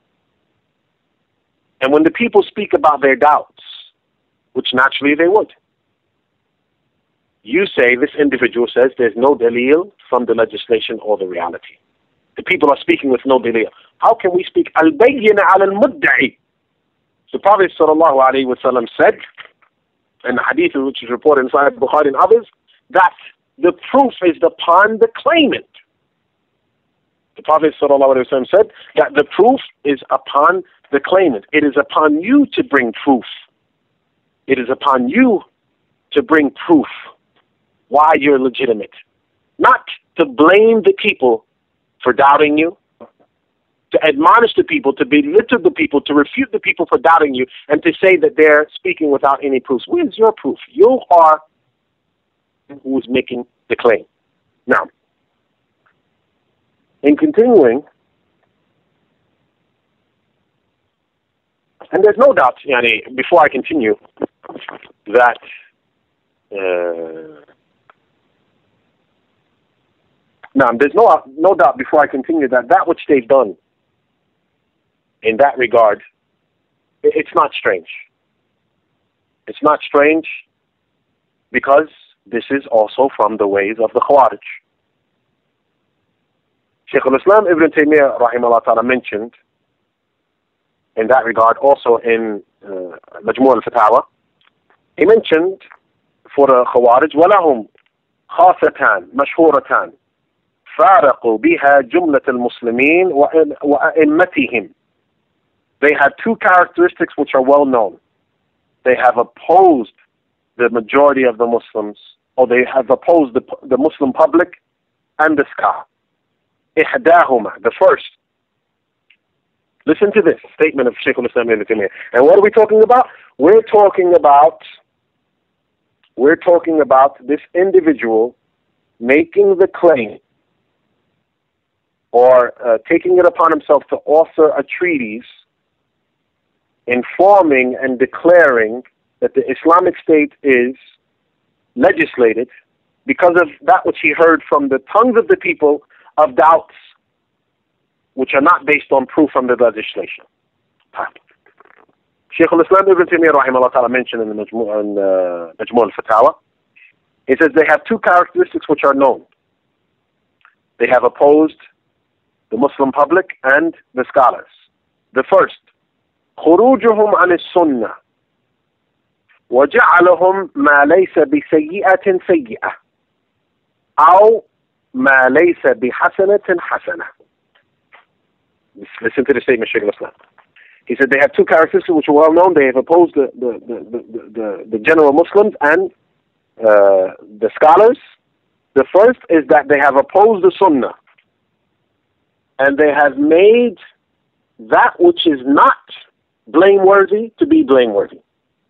And when the people speak about their doubts, which naturally they would, you say, this individual says, there's no dalil from the legislation or the reality. The people are speaking with no dalil. How can we speak al-bayyina al-mudda'i? The Prophet sallallahu alayhi wa sallam said, in the hadith which is reported in Sahih Bukhari and others, that the proof is upon the claimant. The Prophet ﷺ said that the proof is upon the claimant. It is upon you to bring proof. It is upon you to bring proof why you're legitimate. Not to blame the people for doubting you, to admonish the people, to belittle the people, to refute the people for doubting you, and to say that they're speaking without any proof. Where's your proof? You are who is making the claim. Now, in continuing, and there's no doubt, yani, before I continue, that there's no doubt before I continue that which they've done in that regard, it's not strange. It's not strange because this is also from the ways of the Khawarij. Shaykh al-Islam Ibn Taymiyyah rahimahullah ta'ala mentioned in that regard also in Majmu' al-Fatawa. He mentioned for the Khawarij, وَلَهُمْ خَاصَتان مَشْهُورَتان فَارَقُوا بِهَا جُمْلَةَ الْمُسْلِمِينَ وَأَئِمَّتِهِمْ. They have two characteristics which are well known. They have opposed the majority of the Muslims, or they have opposed the Muslim public and the scholars. إحداهما, the first. Listen to this statement of Shaykh al-Islam Ibn Taymiyyah. And what are we talking about? We're talking about this individual making the claim or taking it upon himself to author a treatise informing and declaring that the Islamic State is legislated because of that which he heard from the tongues of the people of doubts which are not based on proof from the legislation. Shaykh al-Islam Ibn Taymiyyah rahimahullah ta'ala mentioned in the Majmu' al-Fatawa, he says they have two characteristics which are known. They have opposed the Muslim public and the scholars. The first, خروجهم عن السنة وجعلهم ما ليس بسيئة سيئة أو ما ليس بحسنة حسنة. Listen to the statement, Shaykh al-Islam. He said they have two characteristics which are well known. They have opposed the general Muslims and the scholars. The first is that they have opposed the Sunnah and they have made that which is not blameworthy to be blameworthy,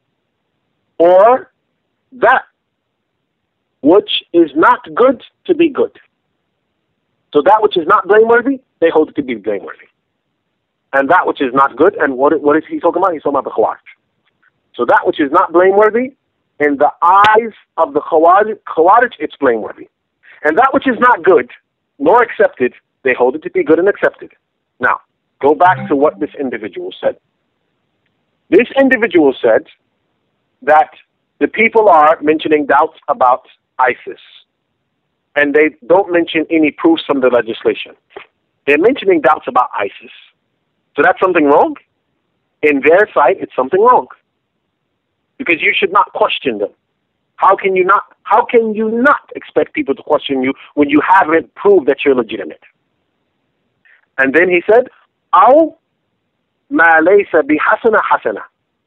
or that which is not good to be good. So that which is not blameworthy, they hold it to be blameworthy. And that which is not good, and what is he talking about? He's talking about the Khawarij. So that which is not blameworthy, in the eyes of the Khawarij, it's blameworthy. And that which is not good, nor accepted, they hold it to be good and accepted. Now, go back to what this individual said. This individual said that the people are mentioning doubts about ISIS, and they don't mention any proofs from the legislation. They're mentioning doubts about ISIS. So that's something wrong? In their sight, it's something wrong. Because you should not question them. How can you not expect people to question you when you haven't proved that you're legitimate? And then he said, أو ما ليس بحسنة حسنة.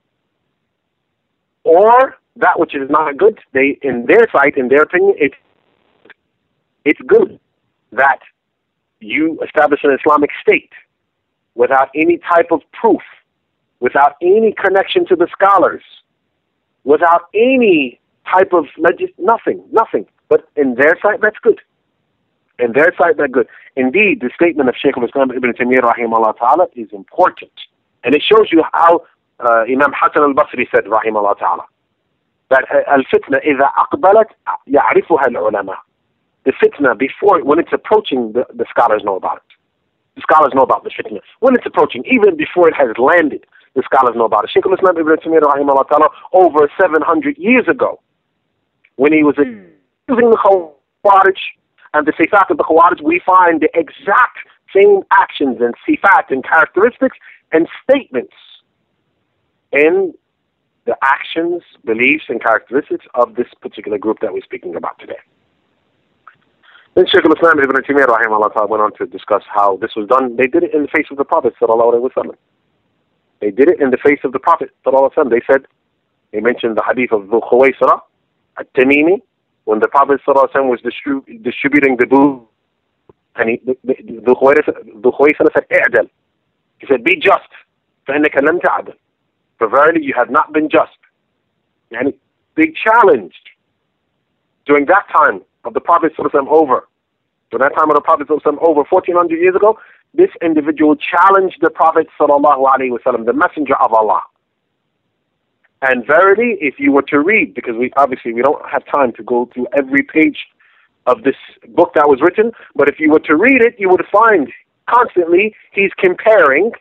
Or that which is not good, they, in their sight, in their opinion, it's good that you establish an Islamic State without any type of proof, without any connection to the scholars, without any type of nothing. But in their sight, that's good. In their sight, that's good. Indeed, the statement of Shaykh al-Islam Ibn Taymiyyah rahimahullah ta'ala is important. And it shows you how Imam Hassan al-Basri said rahimahullah ta'ala, that al-fitna إذا أقبلت يعرفها العلماء. The fitna, when it's approaching, the scholars know about it. The scholars know about the fitna. When it's approaching, even before it has landed, the scholars know about it. Shaykh al-Islam Ibn Taymiyyah rahimahullah ta'ala, over 700 years ago, when he was using the Khawarij and the sifat of the Khawarij, we find the exact same actions and sifat and characteristics and statements in the actions, beliefs, and characteristics of this particular group that we're speaking about today. Then Shaykh al-Islam Ibn Taymiyyah rahimahullah ta'ala went on to discuss how this was done. They did it in the face of the Prophet sallallahu alaihi wasallam. They did it in the face of the Prophet sallallahu alaihi wasallam. They said, they mentioned the hadith of Dhul Khuwaysara at-Tamimi, when the Prophet sallallahu alaihi wasallam was distributing the booze, and Dhul Khuwaysara said, "I'dal." He said, "Be just, فإنك لم تعدل." For verily you have not been just. And they challenged during that time of the Prophet ﷺ over. During that time of the Prophet ﷺ over 1400 years ago, this individual challenged the Prophet ﷺ, the Messenger of Allah. And verily, if you were to read, because we don't have time to go through every page of this book that was written, but if you were to read it, you would find constantly he's comparing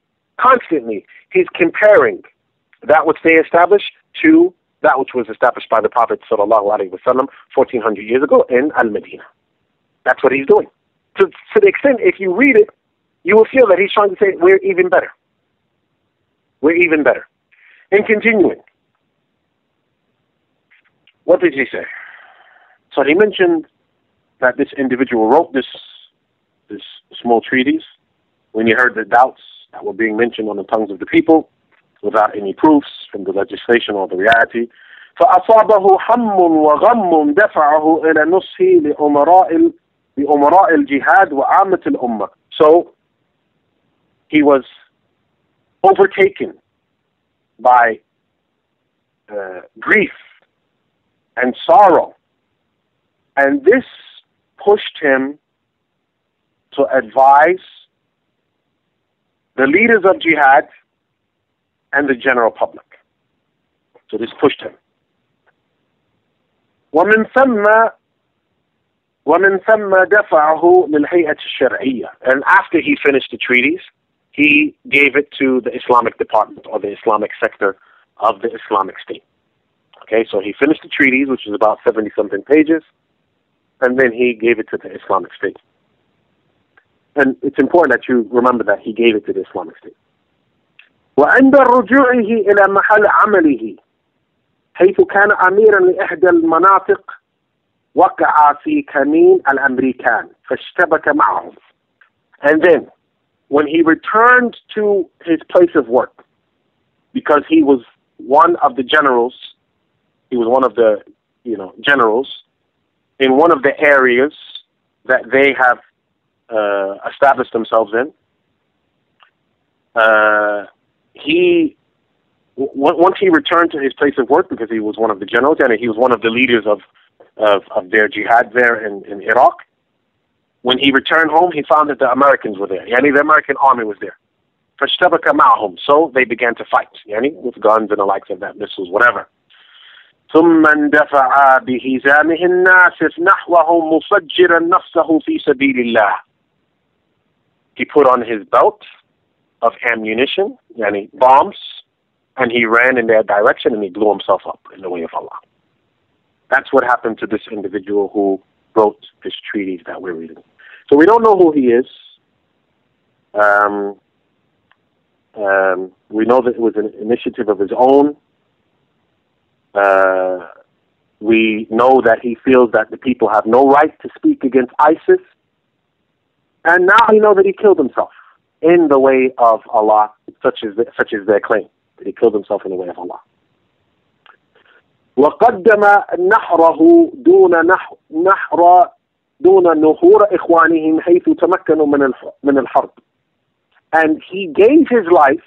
that which they established to that which was established by the Prophet ﷺ 1400 years ago in Al-Madinah. That's what he's doing. To the extent, if you read it, you will feel that he's trying to say, we're even better. We're even better. And continuing, what did he say? So he mentioned that this individual wrote this small treatise when he heard the doubts that were being mentioned on the tongues of the people, without any proofs from the legislation or the reality. فأصابه هم وغم دفعه إلى نصحه لأمراء الجهاد وعامة الأمة. So he was overtaken by grief and sorrow, and this pushed him to advise the leaders of jihad and the general public. So this pushed him. ومن ثم دفعه للهيئة الشرعية. And after he finished the treatise, he gave it to the Islamic department or the Islamic sector of the Islamic State. Okay, so he finished the treatise, which is about 70-something pages, and then he gave it to the Islamic State. And it's important that you remember that he gave it to the Islamic State. وعند رجوعه إلى محل عمله حيث كان أميرا لإحدى المناطق وقع في كمين الأمريكان فاشتبك معهم. And then, when he returned to his place of work, because he was one of the generals, generals in one of the areas that they have established themselves in, once he returned to his place of work, because he was one of the generals and he was one of the leaders of their jihad there in Iraq, when he returned home, he found that the Americans were there. The American army was there. فَاشْتَبَكَ مَعْهُمْ. So they began to fight, with guns and the likes of that, missiles, whatever. ثُمَّ اندفع بحزامه الناسف نحوهم مفجرا نفسه في سبيل الله. He put on his belt of ammunition, bombs, and he ran in their direction and he blew himself up in the way of Allah. That's what happened to this individual who wrote this treatise that we're reading. So we don't know who he is. We know that it was an initiative of his own. We know that he feels that the people have no right to speak against ISIS. And now we know that he killed himself in the way of Allah, such is their claim, that he killed himself in the way of Allah. وقدم نحره دون نحور إخوانهم حيث تمكنوا من الحرب. And he gave his life,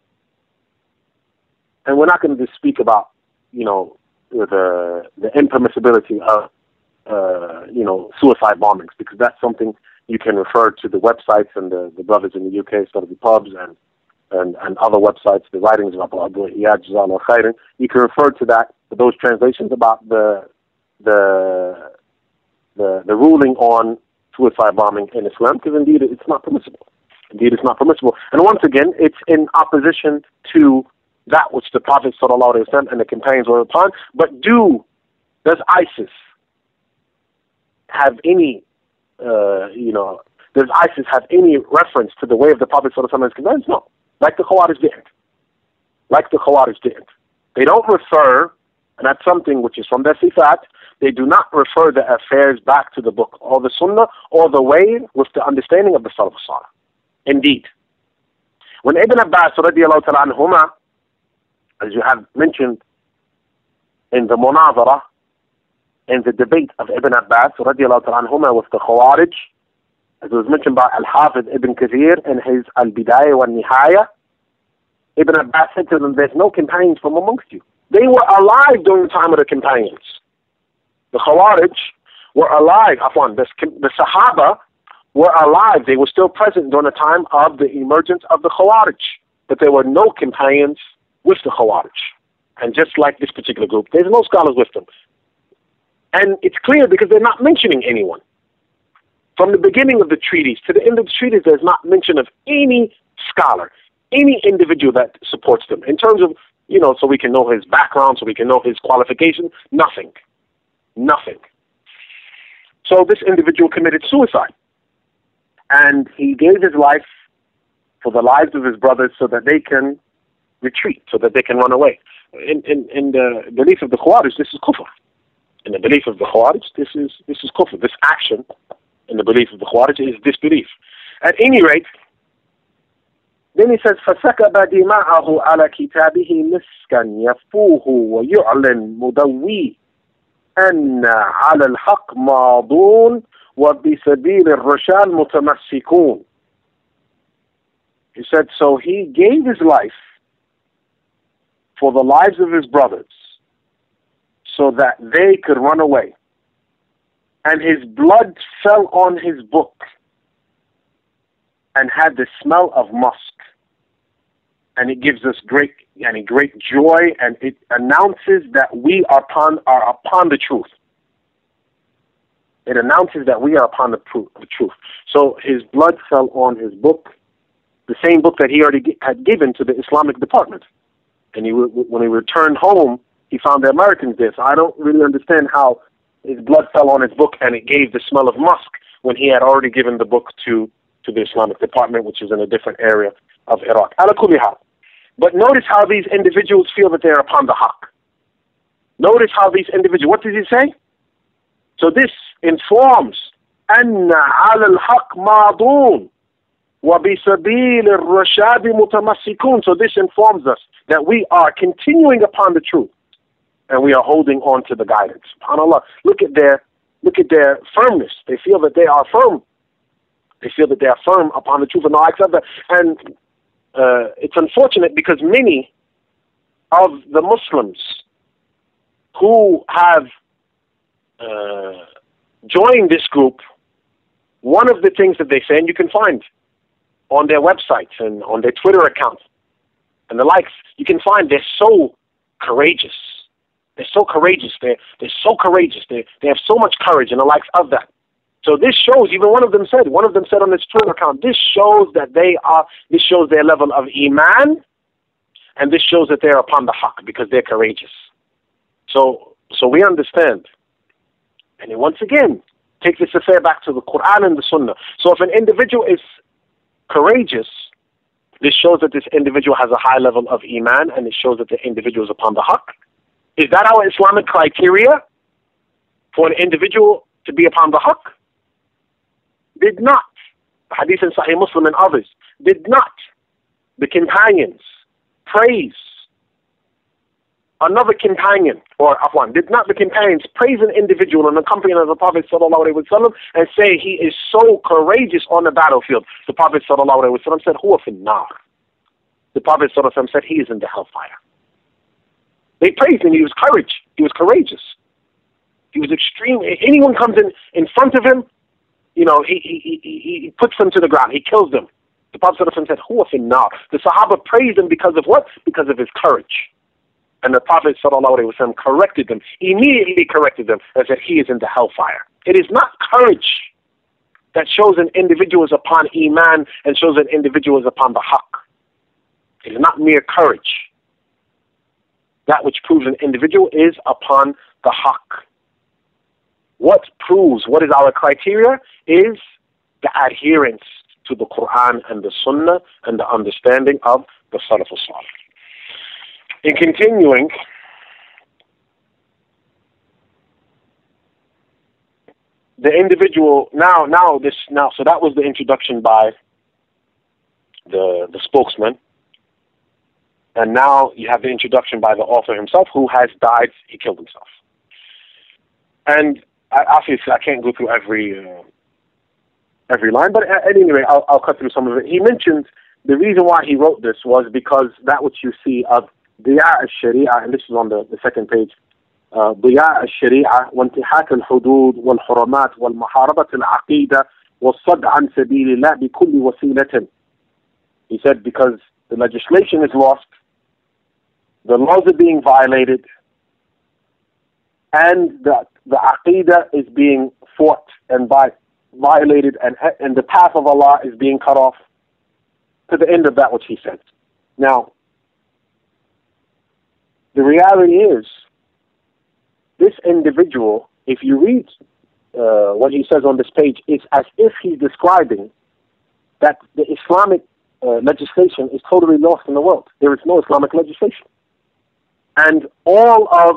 and we're not going to just speak about, the impermissibility of, suicide bombings, because that's something you can refer to the websites and the brothers in the UK, sort of the pubs and other websites, the writings of Abu Iyad Jazal al-Khairin. You can refer to those translations about the ruling on suicide bombing in Islam, because indeed it's not permissible. Indeed, it's not permissible. And once again, it's in opposition to that which the Prophet ﷺ and the companions were upon. But does ISIS have any, does ISIS have any reference to the way of the Prophet ﷺ and his companions? No. Like the Khawarij didn't. They don't refer, and that's something which is from their sifat, they do not refer the affairs back to the book or the sunnah or the way with the understanding of the Salaf Salih. Indeed, when Ibn Abbas radiallahu ta'ala anhuma, as you have mentioned in the munazara, in the debate of Ibn Abbas radiallahu ta'ala anhuma with the Khawarij, as was mentioned by Al-Hafidh Ibn Kathir in his Al-Bidayah wa Nihaya, Ibn Abbas said to them, there's no companions from amongst you. They were alive during the time of the companions. The Khawarij were alive. The Sahaba were alive. They were still present during the time of the emergence of the Khawarij. But there were no companions with the Khawarij. And just like this particular group, there's no scholars with them. And it's clear because they're not mentioning anyone. From the beginning of the treaties to the end of the treaties, there's not mention of any scholar, any individual that supports them. In terms of, so we can know his background, so we can know his qualification, nothing. Nothing. So this individual committed suicide. And he gave his life for the lives of his brothers so that they can retreat, so that they can run away. In the belief of the Khawarij, this is kufr. In the belief of the Khawarij, this is kufr. This action in the belief of the Khawarij is disbelief. At any rate, then he says, فَسَكَبَ دِمَاءَهُ عَلَى كِتَابِهِ مِسْكًا يَفُوهُ وَيُعْلِنْ مُدَوِّي أَنَّ عَلَى الْحَقِّ مَاضُونَ وَبِسَبِيلِ الرَّشَادِ مُتَمَسِّكُونَ. He said, so he gave his life for the lives of his brothers so that they could run away. And his blood fell on his book and had the smell of musk. And it gives us great joy, and it announces that we are upon the truth. It announces that we are upon the truth. So his blood fell on his book, the same book that he already had given to the Islamic department. And when he returned home, he found the Americans there. So I don't really understand how his blood fell on his book and it gave the smell of musk when he had already given the book to the Islamic department, which is in a different area of Iraq. Ala kulli hal. But notice how these individuals feel that they're upon the haqq. Notice how these individuals, what does he say? So this informs, أَنَّ عَلَى الْحَقِّ مَاضُونَ وَبِسَبِيلِ الرَّشَادِ مُتَمَسِّكُونَ. So this informs us that we are continuing upon the truth and we are holding on to the guidance. SubhanAllah, look at their firmness. They feel that they are firm. They feel that they are firm upon the truth and all accept that. And it's unfortunate because many of the Muslims who have joined this group, one of the things that they say, and you can find on their websites and on their Twitter accounts and the likes, you can find they're so courageous. They're so courageous. They're so courageous. They have so much courage and the likes of that. So this shows, even one of them said on his Twitter account, this shows their level of iman, and this shows that they're upon the haqq because they're courageous. So we understand. And once again, take this affair back to the Quran and the Sunnah. So if an individual is courageous, this shows that this individual has a high level of iman, and it shows that the individual is upon the haqq. Is that our Islamic criteria for an individual to be upon the haqq? Did not. The hadith in Sahih Muslim and others did not. The companions praise another companion, did not the companions praise an individual and accompany the Prophet ﷺ and say he is so courageous on the battlefield? The Prophet ﷺ said, Huwa fin nar. The Prophet ﷺ said he is in the hellfire. They praised him. He was courageous. He was extreme. Anyone comes in front of him, he puts them to the ground. He kills them. The Prophet ﷺ said, Huwa fin nar. The Sahaba praised him because of what? Because of his courage. And the Prophet ﷺ corrected them, immediately corrected them, and said he is in the hellfire. It is not courage that shows an individual is upon iman and shows an individual is upon the haqq. It is not mere courage. That which proves an individual is upon the haqq. What is our criteria is the adherence to the Quran and the Sunnah and the understanding of the Salaf al-Salih. In continuing, the individual, so that was the introduction by the spokesman. And now you have the introduction by the author himself, who has died. He killed himself. And obviously, I can't go through every line, but at any rate, I'll cut through some of it. He mentioned the reason why he wrote this was because that which you see of Diya al-Sharia, and this is on the second page, ضياع الشريعة وانتهاك الحدود والحرمات والمحاربة العقيدة والصد عن سبيل الله بكل وسيلة. He said because the legislation is lost, the laws are being violated, and the aqidah is being fought and violated, and the path of Allah is being cut off, to the end of that which he said. Now, the reality is, this individual, if you read what he says on this page, it's as if he's describing that the Islamic legislation is totally lost in the world. There is no Islamic legislation. And all of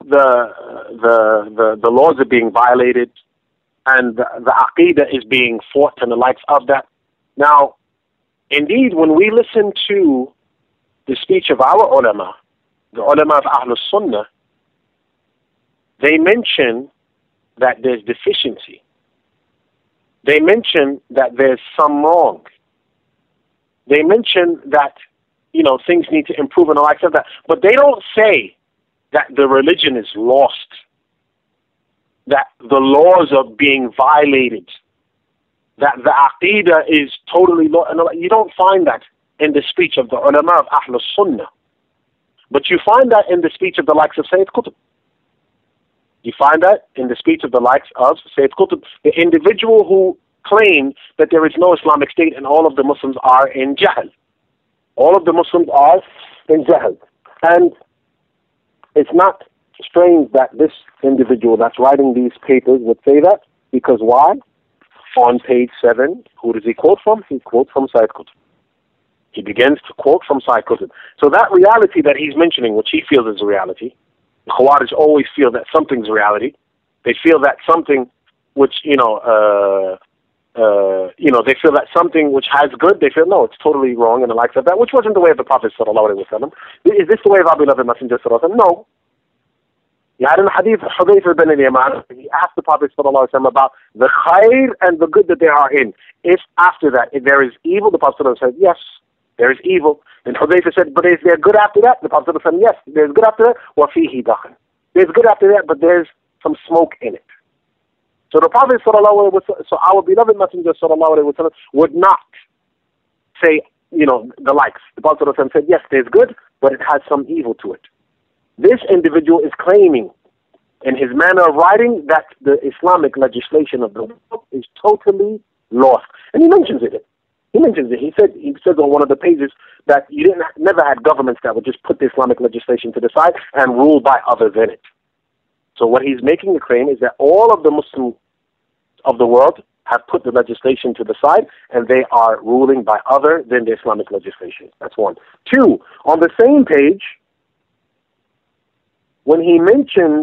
the laws are being violated, and the aqidah is being fought and the likes of that. Now, indeed, when we listen to the speech of our ulama, the ulama of Ahlul Sunnah, they mention that there's deficiency. They mention that there's some wrong. They mention that, things need to improve and the likes of that. But they don't say that the religion is lost, that the laws are being violated, that the aqidah is totally lost. You don't find that in the speech of the ulama of Ahlul Sunnah. But you find that in the speech of the likes of Sayyid Qutb. You find that in the speech of the likes of Sayyid Qutb, the individual who claimed that there is no Islamic State and all of the Muslims are in Jahl. All of the Muslims are in Jahl. And it's not strange that this individual that's writing these papers would say that, because why? On page 7, who does he quote from? He quotes from Sayyid Qutb. He begins to quote from Sayyid Qutb. So that reality that he's mentioning, which he feels is a reality, the Khawarij always feel that something's reality. They feel that something which, they feel that something which has good, they feel, no, it's totally wrong and the likes of that, which wasn't the way of the Prophet sallallahu alaihi wasallam. Is this the way of our beloved Messenger sallallahu alaihi wasallam? No. You had in the hadith of Hudayfa bin al-Yaman, he asked the Prophet sallallahu alaihi wasallam about the khair and the good that they are in. If after that, if there is evil, the Prophet sallallahu alaihi wasallam said, yes, there is evil. And Hudayfa said, but is there good after that? The Prophet said, yes, there's good after that. وَفِيهِ دَخَنْ. There's good after that, but there's some smoke in it. So the Prophet so our beloved Messenger would not say, the likes. The Prophet said, yes, there's good, but it has some evil to it. This individual is claiming, in his manner of writing, that the Islamic legislation of the world is totally lost. And he mentions it. He says on one of the pages that you never had governments that would just put the Islamic legislation to the side and rule by others in it. So what he's making the claim is that all of the Muslims of the world have put the legislation to the side and they are ruling by other than the Islamic legislation. That's one. Two, on the same page, when he mentions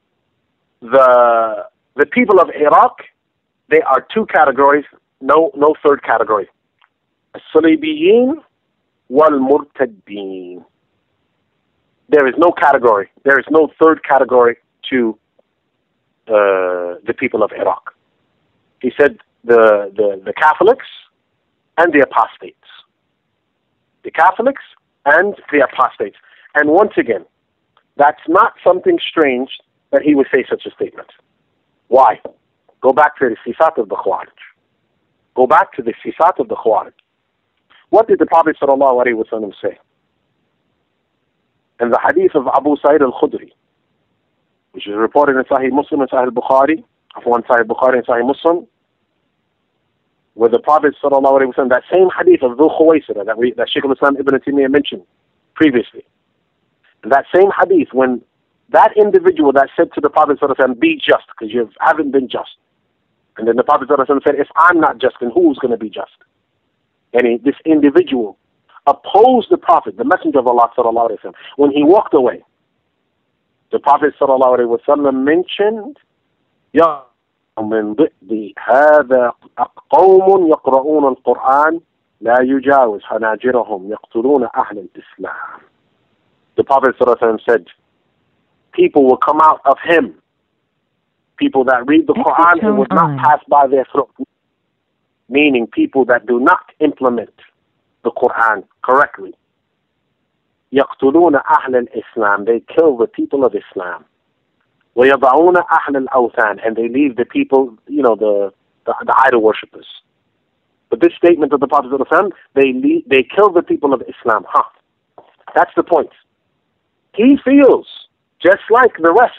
the people of Iraq, they are two categories, no third category. As-Salibiyin wal-Murtaddin. There is no category. There is no third category to the people of Iraq. He said the Catholics and the apostates. The Catholics and the apostates. And once again, that's not something strange that he would say such a statement. Why? Go back to the Sifat of the Khawarij. Go back to the Sifat of the Khawarij. What did the Prophet ﷺ say? In the hadith of Abu Sa'id al-Khudri, which is reported in Sahih Muslim and Sahih Bukhari, Sahih Bukhari and Sahih Muslim, where the Prophet ﷺ, that same hadith of Dhul Khuwaisira that Shaykh al-Islam Ibn Taymiyyah mentioned previously, and that same hadith, when that individual that said to the Prophet ﷺ, be just, because you haven't been just. And then the Prophet ﷺ said, if I'm not just, then who's going to be just? And this individual opposed the Prophet, the Messenger of Allah ﷺ. When he walked away, the Prophet ﷺ mentioned, Ya من ضئد هذا قوم يقرؤون القرآن لا يجاوز حناجرهم يقتلون أهل الإسلام. The Prophet ﷺ said, people will come out of him, people that read the Quran and would not pass by their throat, meaning people that do not implement the Quran correctly. يقتلون أهل الإسلام, they kill the people of Islam. ويضعون أهل الأوثان, and they leave the people, the idol worshippers. But this statement of the Prophet ﷺ, they kill the people of Islam. That's the point. He feels just like the rest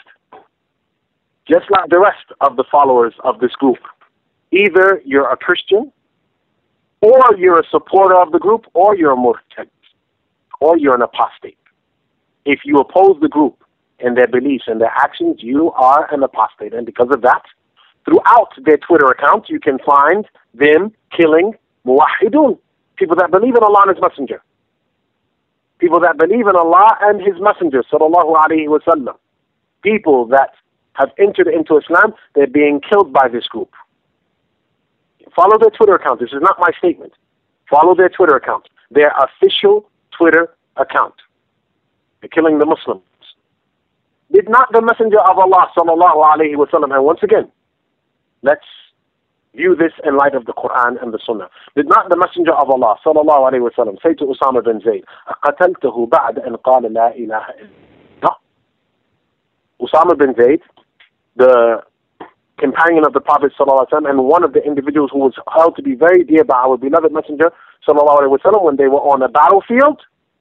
of the followers of this group. Either you're a Christian, or you're a supporter of the group, or you're a murtad, or you're an apostate. If you oppose the group in their beliefs and their actions, you are an apostate. And because of that, throughout their Twitter account, you can find them killing muwahidun, people that believe in Allah and His Messenger. People that believe in Allah and His Messenger, sallallahu alayhi wa sallam. People that have entered into Islam, they're being killed by this group. Follow their Twitter account. This is not my statement. Follow their Twitter account. Their official Twitter account. They're killing the Muslims. Did not the Messenger of Allah, sallallahu alayhi wa sallam, and once again, let's view this in light of the Quran and the Sunnah. Did not the Messenger of Allah, sallallahu alayhi wa sallam, say to Usama bin Zayd, أَقَتَلْتَهُ بَعْدَ أَنْ قَالَ لَا إِلَهَ إِلَّا اللَّهِ. Usama bin Zayd, the companion of the Prophet sallallahu alayhi wa sallam, and one of the individuals who was held to be very dear by our beloved Messenger sallallahu alayhi wa sallam, when they were on a battlefield,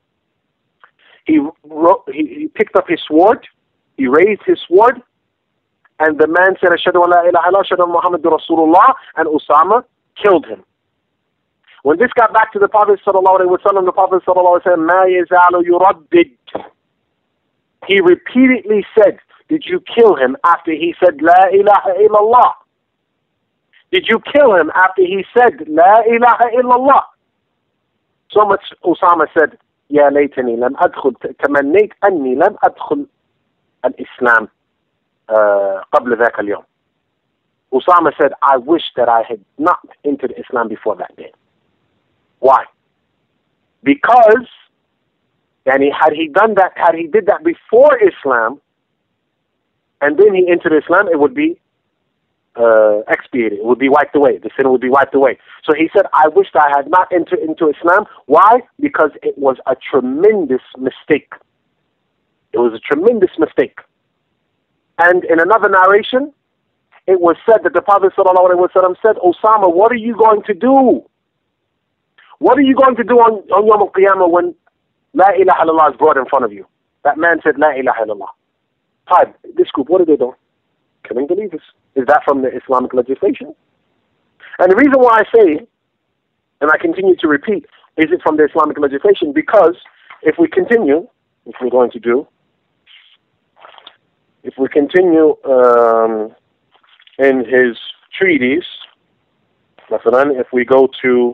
he picked up his sword, he raised his sword, and the man said, Ashhadu an la ilaha illallah, Ashhadu anna Muhammadur Rasulullah, and Usama killed him. When this got back to the Prophet sallallahu alaihi wasallam, the Prophet sallallahu alaihi wasallam, ma yazalu yuraddid. He repeatedly said, did you kill him after he said, La ilaha illallah? Did you kill him after he said, La ilaha illallah? So much Usama said, Ya laytani lam adkhul, tamannayt anni lam adkhul al-Islam قبل ذاك اليوم. Usama said, I wish that I had not entered Islam before that day. Why? Because, had he did that before Islam, and then he entered Islam, it would be expiated. It would be wiped away. The sin would be wiped away. So he said, I wished I had not entered into Islam. Why? Because it was a tremendous mistake. It was a tremendous mistake. And in another narration, it was said that the Prophet ﷺ said, Osama, what are you going to do? What are you going to do on Yawm al-Qiyamah when La ilaha illallah is brought in front of you? That man said, La ilaha illallah. Hi, this group, what are they doing? Killing believers. Is that from the Islamic legislation? And the reason why I say, and I continue to repeat, is it from the Islamic legislation? Because if we continue, which we're going to do, if we continue in his treatise, if we go to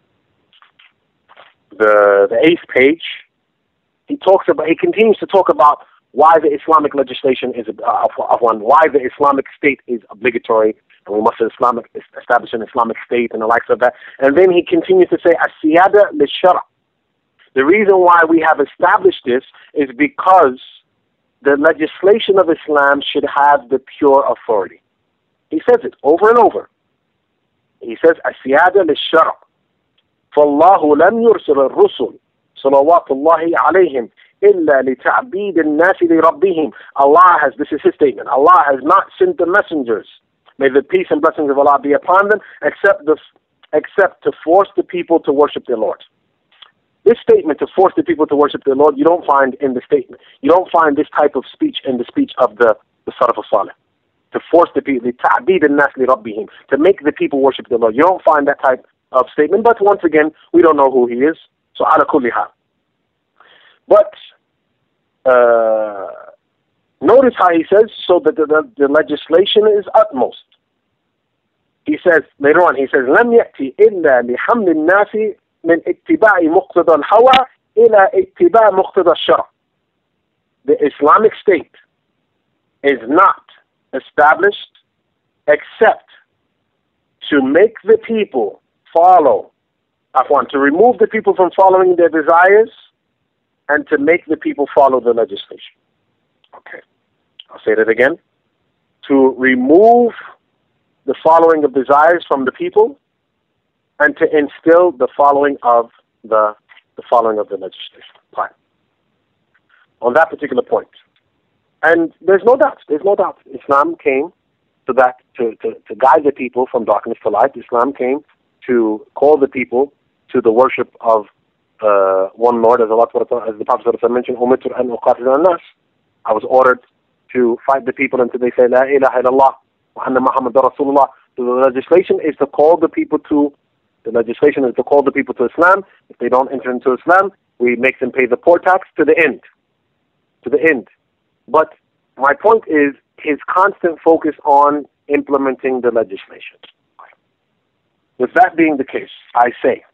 the 8th page, he continues to talk about why the Islamic legislation is why the Islamic state is obligatory, and we must establish an Islamic state and the likes of that. And then he continues to say, as-siyada lish-shara'. The reason why we have established this is because the legislation of Islam should have the pure authority. He says it over and over. He says, as-siyada lish-shara'. فَاللَّهُ لَمْ يُرْسِلَ الرُّسُلِ صَلَوَاتُ اللَّهِ عَلَيْهِمْ إِلَّا لِتَعْبِيدِ النَّاسِ لِرَبِّهِمْ. This is his statement, Allah has not sent the messengers, may the peace and blessings of Allah be upon them, except to force the people to worship their Lord. This statement, to force the people to worship their Lord, you don't find in the statement. You don't find this type of speech in the speech of the Salaf al-Salih. To force the people, لِتَعْبِيدِ النَّاسِ لِرَبِّهِمْ, to make the people worship their Lord. You don't find that type of statement, but once again, we don't know who he is, so ala kulli hal. But notice how he says, so that the legislation is utmost. He says, later on, he says, لَمْ يَأْتِ إِلَّا لِحَمْلِ النَّاسِ مِنْ اتِّبَاعِ مُقْتَضَى الْهَوَى إِلَى اتِّبَاعِ مُقْتَضَى الشَّرْعِ. The Islamic State is not established except to make the people follow, to remove the people from following their desires and to make the people follow the legislation. Okay, I'll say that again. To remove the following of desires from the people and to instill the following of the legislation. Fine. On that particular point. And there's no doubt, Islam came to guide the people from darkness to light. Islam came to call the people to the worship of one Lord, as the Prophet mentioned, I was ordered to fight the people until they say, La ilaha illallah, wa anna Muhammad Rasulullah. So the legislation is to call the people to Islam. If they don't enter into Islam, we make them pay the poor tax to the end. But my point is his constant focus on implementing the legislation. With that being the case, I say,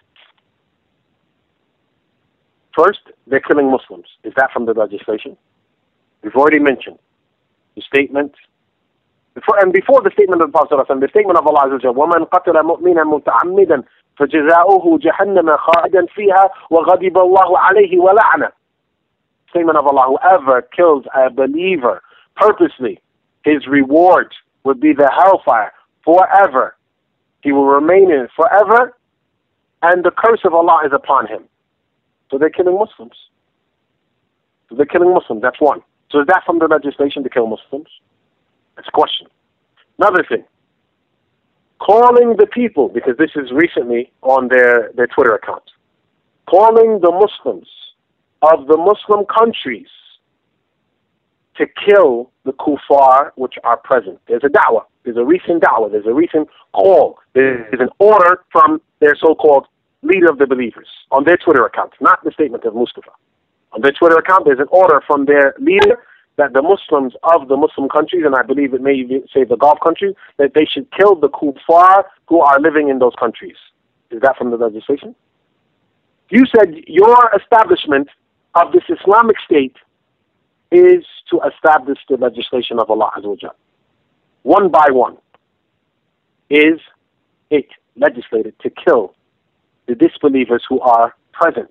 first, they're killing Muslims. Is that from the legislation? We've already mentioned the statement. Before the statement of the Prophet, the statement of Allah Azza wa Jalla, وَمَنْ قَتَلَ مُؤْمِنًا مُتَعَمِّدًا فَجَزَاؤُهُ جَهَنَّمَ خَالِدًا فِيهَا وَغَضِبَ اللَّهُ عَلَيْهِ وَلَعْنَهُ. Statement of Allah, whoever kills a believer purposely, his reward would be the hellfire forever. He will remain in it forever, and the curse of Allah is upon him. So they're killing Muslims. That's one. So is that from the legislation to kill Muslims? That's a question. Another thing, calling the people, because this is recently on their Twitter account, calling the Muslims of the Muslim countries to kill the kuffar which are present. There's a da'wah. There's a recent da'wah. There's a recent call. There's an order from their so-called leader of the believers on their Twitter account, not the statement of Mustafa. On their Twitter account, there's an order from their leader that the Muslims of the Muslim countries, and I believe it may even say the Gulf countries, that they should kill the kuffar who are living in those countries. Is that from the legislation? You said your establishment of this Islamic state is to establish the legislation of Allah Azza wa Jalla. One by one is it legislated to kill the disbelievers who are present.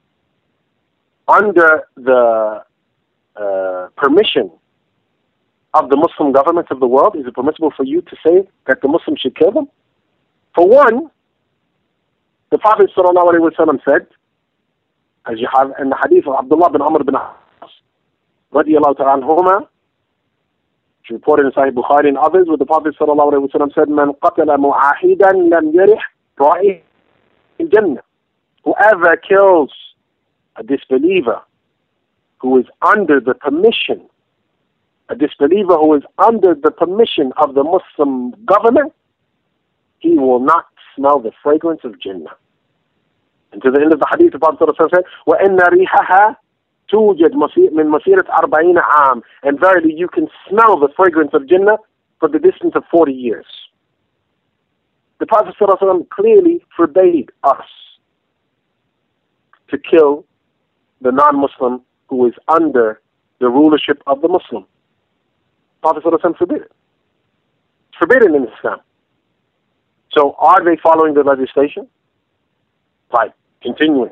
Under the permission of the Muslim governments of the world, is it permissible for you to say that the Muslims should kill them? For one, the Prophet ﷺ said, as you have in the hadith of Abdullah bin Amr bin As, radiyallahu ta'ala anhuma, which reported in Sahih Bukhari and others, where the Prophet ﷺ said, Man qatala mu'ahidan lam yarih ra'i al-jannah. Whoever kills a disbeliever who is under the permission, of the Muslim government, he will not smell the fragrance of Jannah. And to the end of the hadith, the Prophet said, وَإِنَّ رِيحَهَا تُوجَدْ مِنْ مَسِيرَةِ 40 عَامٍ. And verily you can smell the fragrance of Jannah for the distance of 40 years. The Prophet clearly forbade us to kill the non-Muslim who is under the rulership of the Muslim. Prophet forbid it. It's forbidden in Islam. So are they following the legislation? Right. Continuing.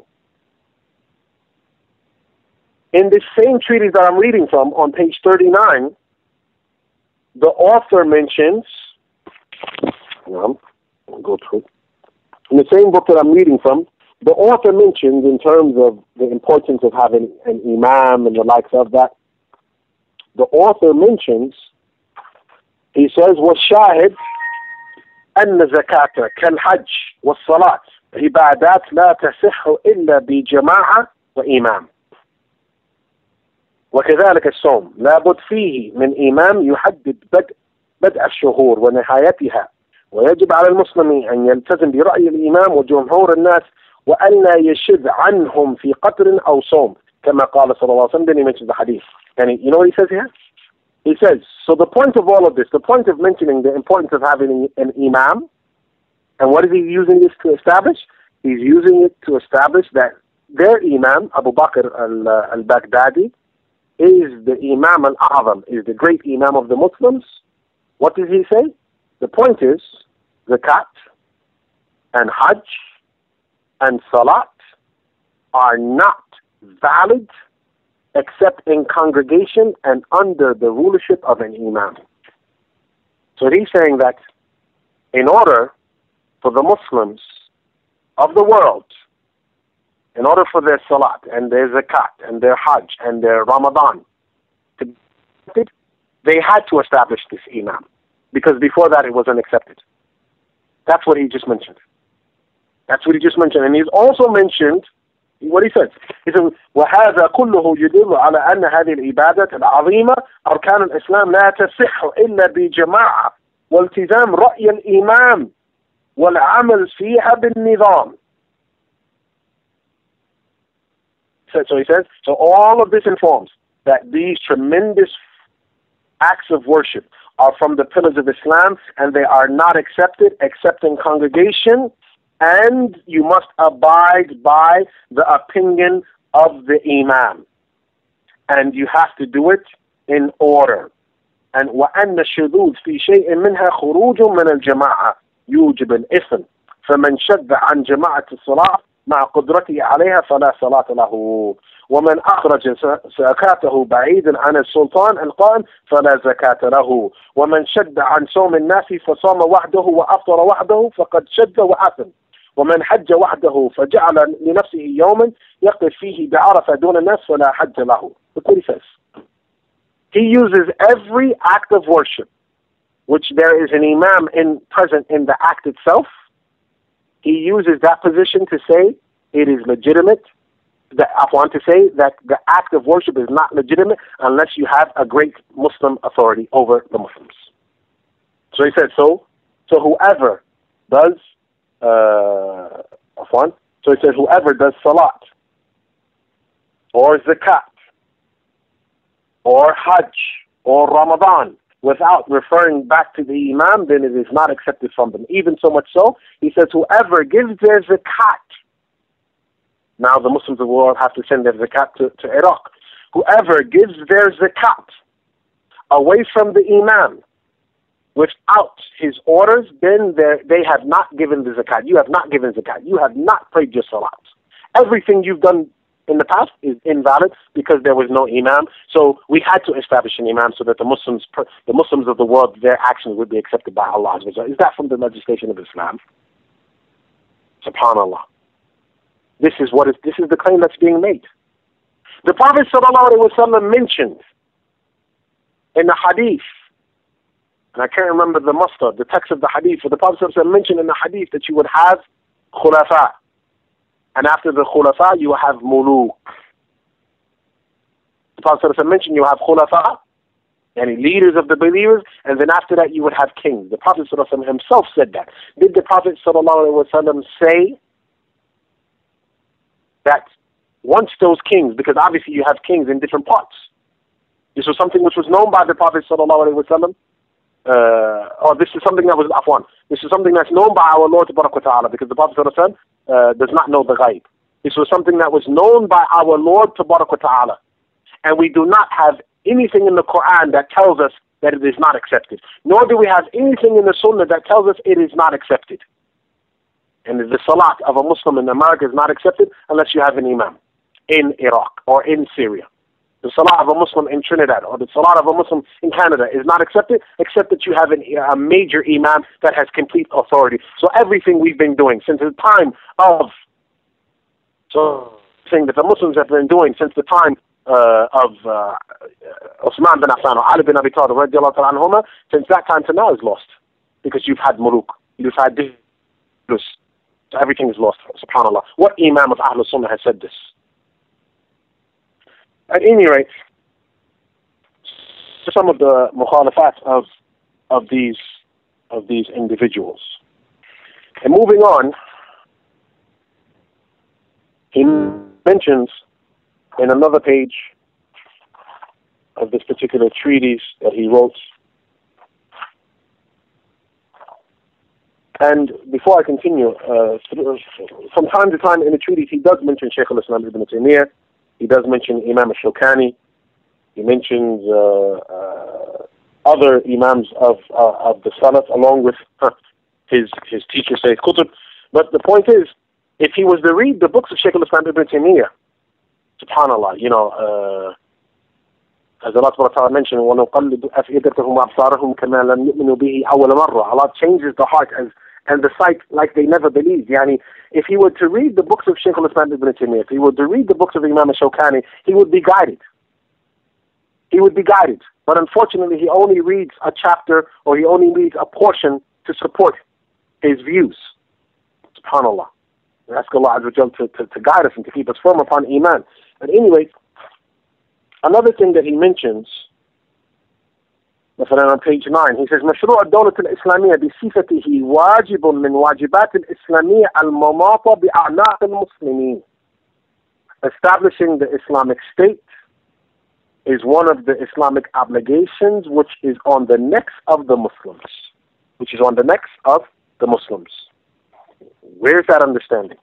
In this same treatise that I'm reading from, on page 39, the author mentions, I'll go through. In the same book that I'm reading from, the author mentions, in terms of the importance of having an imam and the likes of that, the author mentions, he says, وَالشَّاهِدْ أَنَّ زَكَاةَ كَالْحَجِّ وَالصَّلَاةِ عبادات لا تصح إلا بجماعة وإمام. وكذلك الصوم لا بد فيه من إمام يحدد بدء الشهور ونهايتها، ويجب على المسلم أن يلتزم برأي الإمام وجمهور الناس وأن لا يشذ عنهم في قتل أو صوم كما قال صلى الله عليه وسلم. Then he mentions the hadith. And you know what he says here? He says, so the point of all of this, the point of mentioning the importance of having an imam, and what is he using this to establish? He's using it to establish that their imam, Abu Bakr al-Baghdadi, is the imam al-A'zam, is the great imam of the Muslims, What does he say? The point is, zakat and hajj and salat are not valid except in congregation and under the rulership of an imam. So he's saying that in order for the Muslims of the world, in order for their salat and their zakat and their hajj and their Ramadan to be accepted, they had to establish this imam, because before that it wasn't accepted. That's what he just mentioned. That's what he just mentioned. And he's also mentioned what he said. He said, وَهَذَا كُلُّهُ يُدِلُّ عَلَى أَنَّ هذه العبادة العظيمة أركان الإسلام لا تصح إلا بجماعة والتزام رأي الإمام والعمل فيها بالنظام. So he says, so all of this informs that these tremendous acts of worship are from the pillars of Islam, and they are not accepted except in congregation, and you must abide by the opinion of the imam. And you have to do it in order. And وَأَنَّ الشُّذُوذ فِي شَيْءٍ مِنْهَا خُرُوجٌ مِنَ الْجَمَاعَةِ يُوجِبُ الْإِثْمَ فَمَنْ شَدَّ عَنْ جَمَاعَةِ الصَّلَاةِ مع قدرته عليها فلا صلاة له ومن أخرج زكاته بعيدا عن السلطان القائم فلا زكاة له ومن شد عن صوم الناس فصام وحده وأفطر وحده فقد شد وأثم ومن حج وحده فجعل لنفسه يوما يقف فيه بعرفة دون الناس فلا حج له. Look what he says. He uses every act of worship which there is an imam present in the act itself. He uses that position to say it is legitimate. I want to say that the act of worship is not legitimate unless you have a great Muslim authority over the Muslims. So he said, so whoever does, so he said, whoever does salat, or zakat, or hajj, or Ramadan, without referring back to the imam, then it is not accepted from them. Even so much so, he says, whoever gives their zakat, now the Muslims of the world have to send their zakat to Iraq. Whoever gives their zakat away from the imam without his orders, then they have not given the zakat. You have not given zakat. You have not prayed your salat. Everything you've done in the past is invalid because there was no imam. So we had to establish an imam so that the Muslims of the world, their actions would be accepted by Allah. Is that from the legislation of Islam? SubhanAllah. This is the claim that's being made. The Prophet ﷺ mentioned in the hadith, and I can't remember the text of the hadith, but the Prophet ﷺ mentioned in the hadith that you would have khulafa. And after the khulafa, you have muluk. The Prophet ﷺ mentioned you have khulafa, and leaders of the believers, and then after that you would have kings. The Prophet ﷺ himself said that. Did the Prophet ﷺ say that once those kings, because obviously you have kings in different parts. This was something which was known by the Prophet ﷺ, or this is something that was This is something that's known by our Lord Ta'ala, because the Prophet ﷺ does not know the ghaib. This was something that was known by our Lord Ta'ala, and we do not have anything in the Quran that tells us that it is not accepted. Nor do we have anything in the Sunnah that tells us it is not accepted. And the salat of a Muslim in America is not accepted unless you have an imam in Iraq or in Syria. The salat of a Muslim in Trinidad or the salat of a Muslim in Canada is not accepted except that you have a major imam that has complete authority. So everything we've been doing since the time of, saying that the Muslims have been doing since the time of Uthman bin Affan or Ali bin Abi Talib, since that time to now is lost. Because you've had muluk, you've had this. So everything is lost, subhanAllah. What Imam of Ahlul Sunnah has said this? At any rate, some of the mukhalafat of these individuals. And moving on, he mentions in another page of this particular treatise that he wrote. And before I continue, from time to time in the treatise, he does mention Shaykh al-Islam ibn Taymiyyah, he does mention Imam al-Shawkani, he mentions other Imams of the Salaf, along with his teacher Sayyid Qutb. But the point is, if he was to read the books of Shaykh al-Islam Ibn Taymiyyah, subhanAllah, as Allah Ta'ala mentioned, وَنُقَلِّبُ أَفْئِدَتَهُمْ وَأَبْصَارَهُمْ كَمَا لَمْ يُؤْمِنُوا بِهِ أَوَّلَ مَرَّةٍ. Allah changes the heart and the sight like they never believed. Yani, if he were to read the books of Shaykh al-Islam Ibn Taymiyyah, if he were to read the books of Imam al-Shawkani, he would be guided. He would be guided. But unfortunately, he only reads a chapter or he only reads a portion to support his views. SubhanAllah. We ask Allah Azza wa Jal to guide us and to keep us firm upon Iman. But anyway, another thing that he mentions, مثلا on page 9, he says, مشروع الدولة الإسلامية بصفته واجب من واجبات الإسلامية المناطة بأعناق المسلمين. Establishing the Islamic State is one of the Islamic obligations which is on the necks of the Muslims. Which is on the necks of the Muslims. Where is that understanding?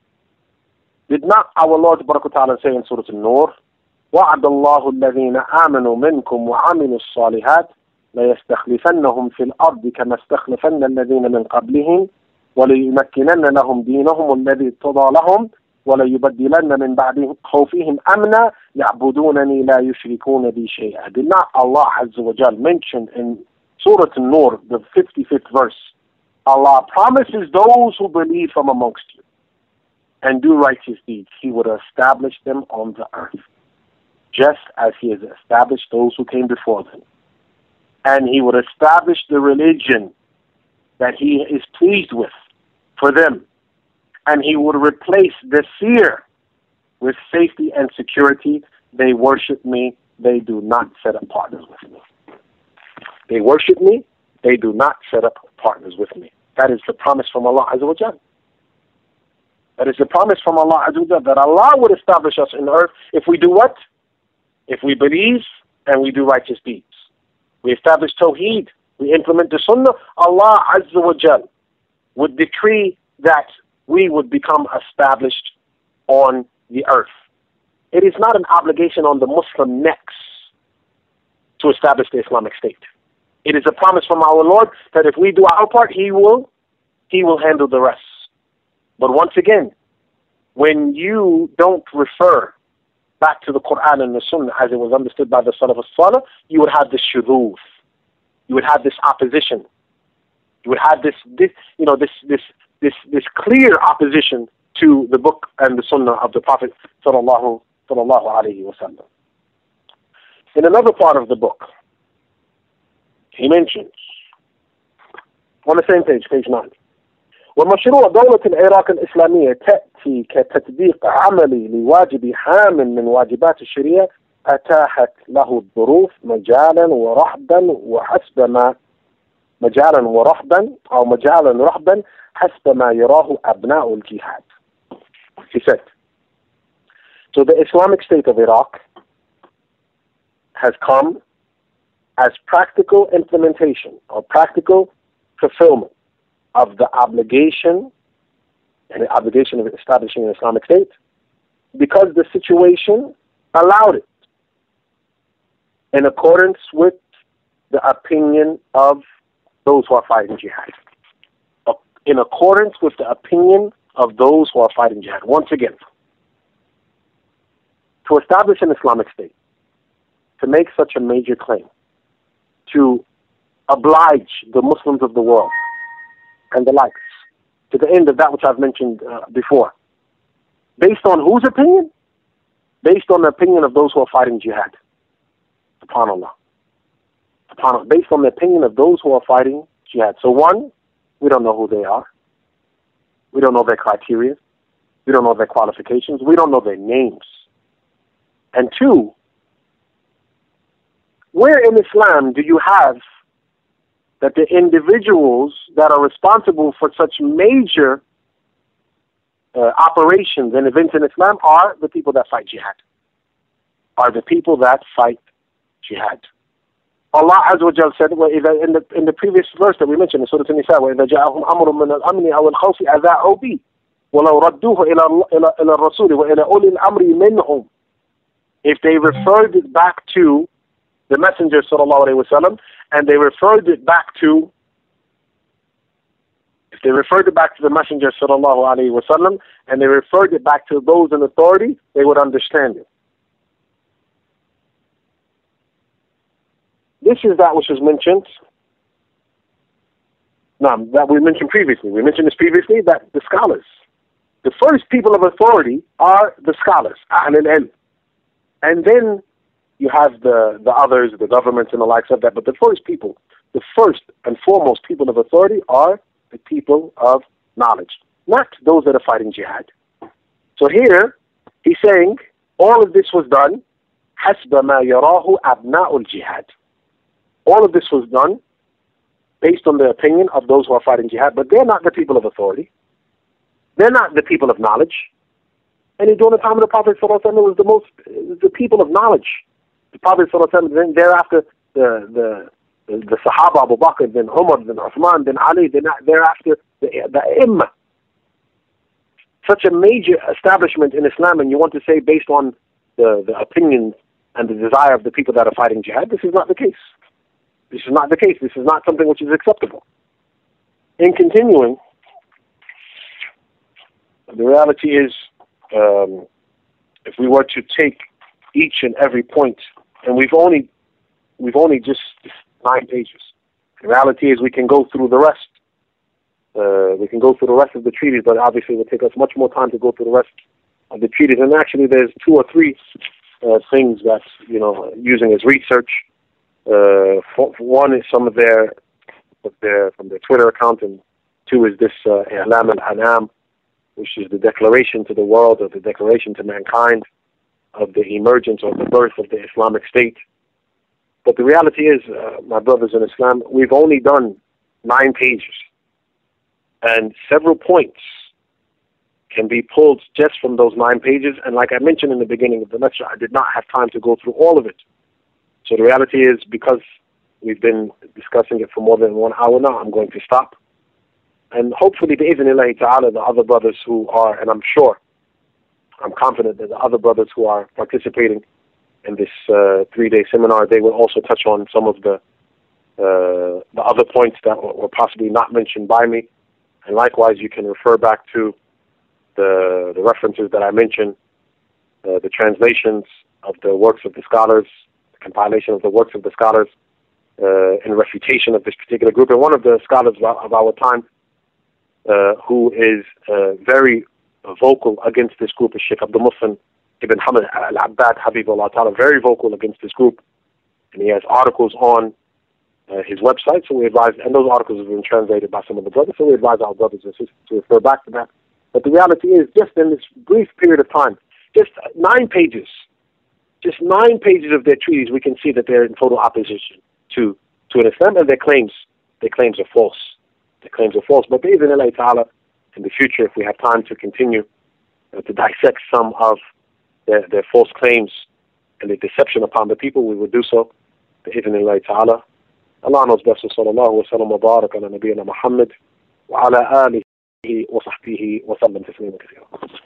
Did not our Lord Barak wa Ta'ala say in Surah An-Nur, وَعَدَ اللَّهُ الَّذِينَ آمَنُوا مِنْكُمْ وَعَمِلُوا الصَّالِحَاتِ لَيَسْتَخْلِفَنَّهُمْ فِي الْأَرْضِ كَمَا اسْتَخْلَفَنَّ الَّذِينَ مِنْ قَبْلِهِمْ وَلَيُمَكِّنَنَّ لَهُمْ دِينَهُمُ الَّذِي ارْتَضَىٰ لَهُمْ وَلَيُبَدِّلَنَّ مِنْ بَعْدِهِمْ خَوْفِهِمْ أَمْنًا يَعْبُدُونَنِي لَا يُشْرِكُونَ بِي شَيْئًا. Did not Allah Azza wa Jal mention in Surah An-Nur, the 55th verse, Allah promises those who believe from amongst you and do righteous deeds, He would establish them on the earth, just as He has established those who came before them. And He would establish the religion that He is pleased with for them. And He would replace the fear with safety and security. They worship me, they do not set up partners with me. They worship me, they do not set up partners with me. That is the promise from Allah Azza wa Jal. That is the promise from Allah Azza wa Jal, that Allah would establish us in the earth if we do what? If we believe and we do righteous deeds. We establish Tawheed, we implement the Sunnah, Allah Azza wa Jal would decree that we would become established on the earth. It is not an obligation on the Muslim necks to establish the Islamic State. It is a promise from our Lord that if we do our part, He will handle the rest. But once again, when you don't refer back to the Quran and the Sunnah as it was understood by the Salaf as-Salih, you would have this shudooth. You would have this opposition. You would have this clear opposition to the book and the Sunnah of the Prophet sallallahu alaihi wasallam. In another part of the book, he mentions, on the same page, page 9, ومشروع دولة العراق الإسلامية تأتي كتطبيق عملي لواجب هام من واجبات الشريعة أتاحت له الظروف مجالا رحبا حسب ما يراه أبناء الجهاد. He said, so the Islamic State of Iraq has come as practical implementation or practical fulfillment of the obligation and the obligation of establishing an Islamic State because the situation allowed it in accordance with the opinion of those who are fighting jihad. In accordance with the opinion of those who are fighting jihad. Once again, to establish an Islamic State, to make such a major claim, to oblige the Muslims of the world and the likes, to the end of that which I've mentioned before. Based on whose opinion? Based on the opinion of those who are fighting jihad. SubhanAllah. Based on the opinion of those who are fighting jihad. So one, we don't know who they are. We don't know their criteria. We don't know their qualifications. We don't know their names. And two, where in Islam do you have that the individuals that are responsible for such major operations and events in Islam are the people that fight jihad? Are the people that fight jihad? Allah Azza wa Jal said, in the previous verse that we mentioned in Surah An-Nisa, وَإِذَا جَاءَهُمْ أَمْرٌ مِنَ الْأَمْنِ أَوِ الْخَوْفِ أَذَاعُوا بِهِ وَلَوْ رَدُّوهُ إِلَى الرَّسُولِ وَإِلَى أُولِي الْأَمْرِ مِنْهُمْ. If they referred it back to the Messenger sallallahu alaihi wasallam and they referred it back to, if they referred it back to the Messenger sallallahu alaihi wasallam, and they referred it back to those in authority, they would understand it. This is that which was mentioned. Now, that we mentioned previously. We mentioned this previously, that the scholars, the first people of authority are the scholars, Ahl al-Ilm. And then you have the others, the governments and the likes of that. But the first people, the first and foremost people of authority are the people of knowledge, not those that are fighting jihad. So here, he's saying, all of this was done, حسب ما يراه أبناء الجهاد. All of this was done based on the opinion of those who are fighting jihad, but they're not the people of authority. They're not the people of knowledge. And during the time of the Prophet ﷺ, it was the people of knowledge. The Prophet ﷺ, then thereafter, the Sahaba, Abu Bakr, then Umar, then Uthman, then Ali, then thereafter the Imam. Such a major establishment in Islam, and you want to say based on the opinions and the desire of the people that are fighting jihad, this is not the case. This is not the case. This is not something which is acceptable. In continuing, the reality is, if we were to take each and every point, and we've only just 9 pages. The reality is we can go through the rest. We can go through the rest of the treatise, but obviously it will take us much more time to go through the rest of the treatise. And actually, there's 2 or 3 things that, using as research. One is some of their from their Twitter account, and 2 is this I'lam al-Anam, which is the declaration to the world, or the declaration to mankind of the emergence or the birth of the Islamic State. But the reality is, my brothers in Islam, we've only done 9 pages, and several points can be pulled just from those 9 pages. And like I mentioned in the beginning of the lecture, I did not have time to go through all of it. So the reality is, because we've been discussing it for more than 1 hour now, I'm going to stop. And hopefully, bi'idhnillahi ta'ala, the other brothers who are, and I'm confident that the other brothers who are participating in this 3-day seminar, they will also touch on some of the other points that were possibly not mentioned by me. And likewise, you can refer back to the references that I mentioned, the translations of the works of the scholars, the compilation of the works of the scholars in refutation of this particular group. And one of the scholars of our time, who is very vocal against this group, is Sheikh Abdul Muhsin Ibn Hamad al-Abbad, Habibullah Ta'ala, very vocal against this group. And he has articles on his website, so we advise, and those articles have been translated by some of the brothers, so we advise our brothers and sisters to refer back to that. But the reality is, just in this brief period of time, just 9 pages, just 9 pages of their treaties, we can see that they're in total opposition to an Islam, and their claims are false. Their claims are false. But bi'idhnillahi ta'ala, in the future, if we have time to continue to dissect some of their false claims and the deception upon the people, we will do so. Bi'idhnillahi ta'ala. Allah knows best. Sallallahu wa sallam wa barak ala nabiyyina Muhammad wa ala alihi wa sahbihi wa sallam tasliman kathira.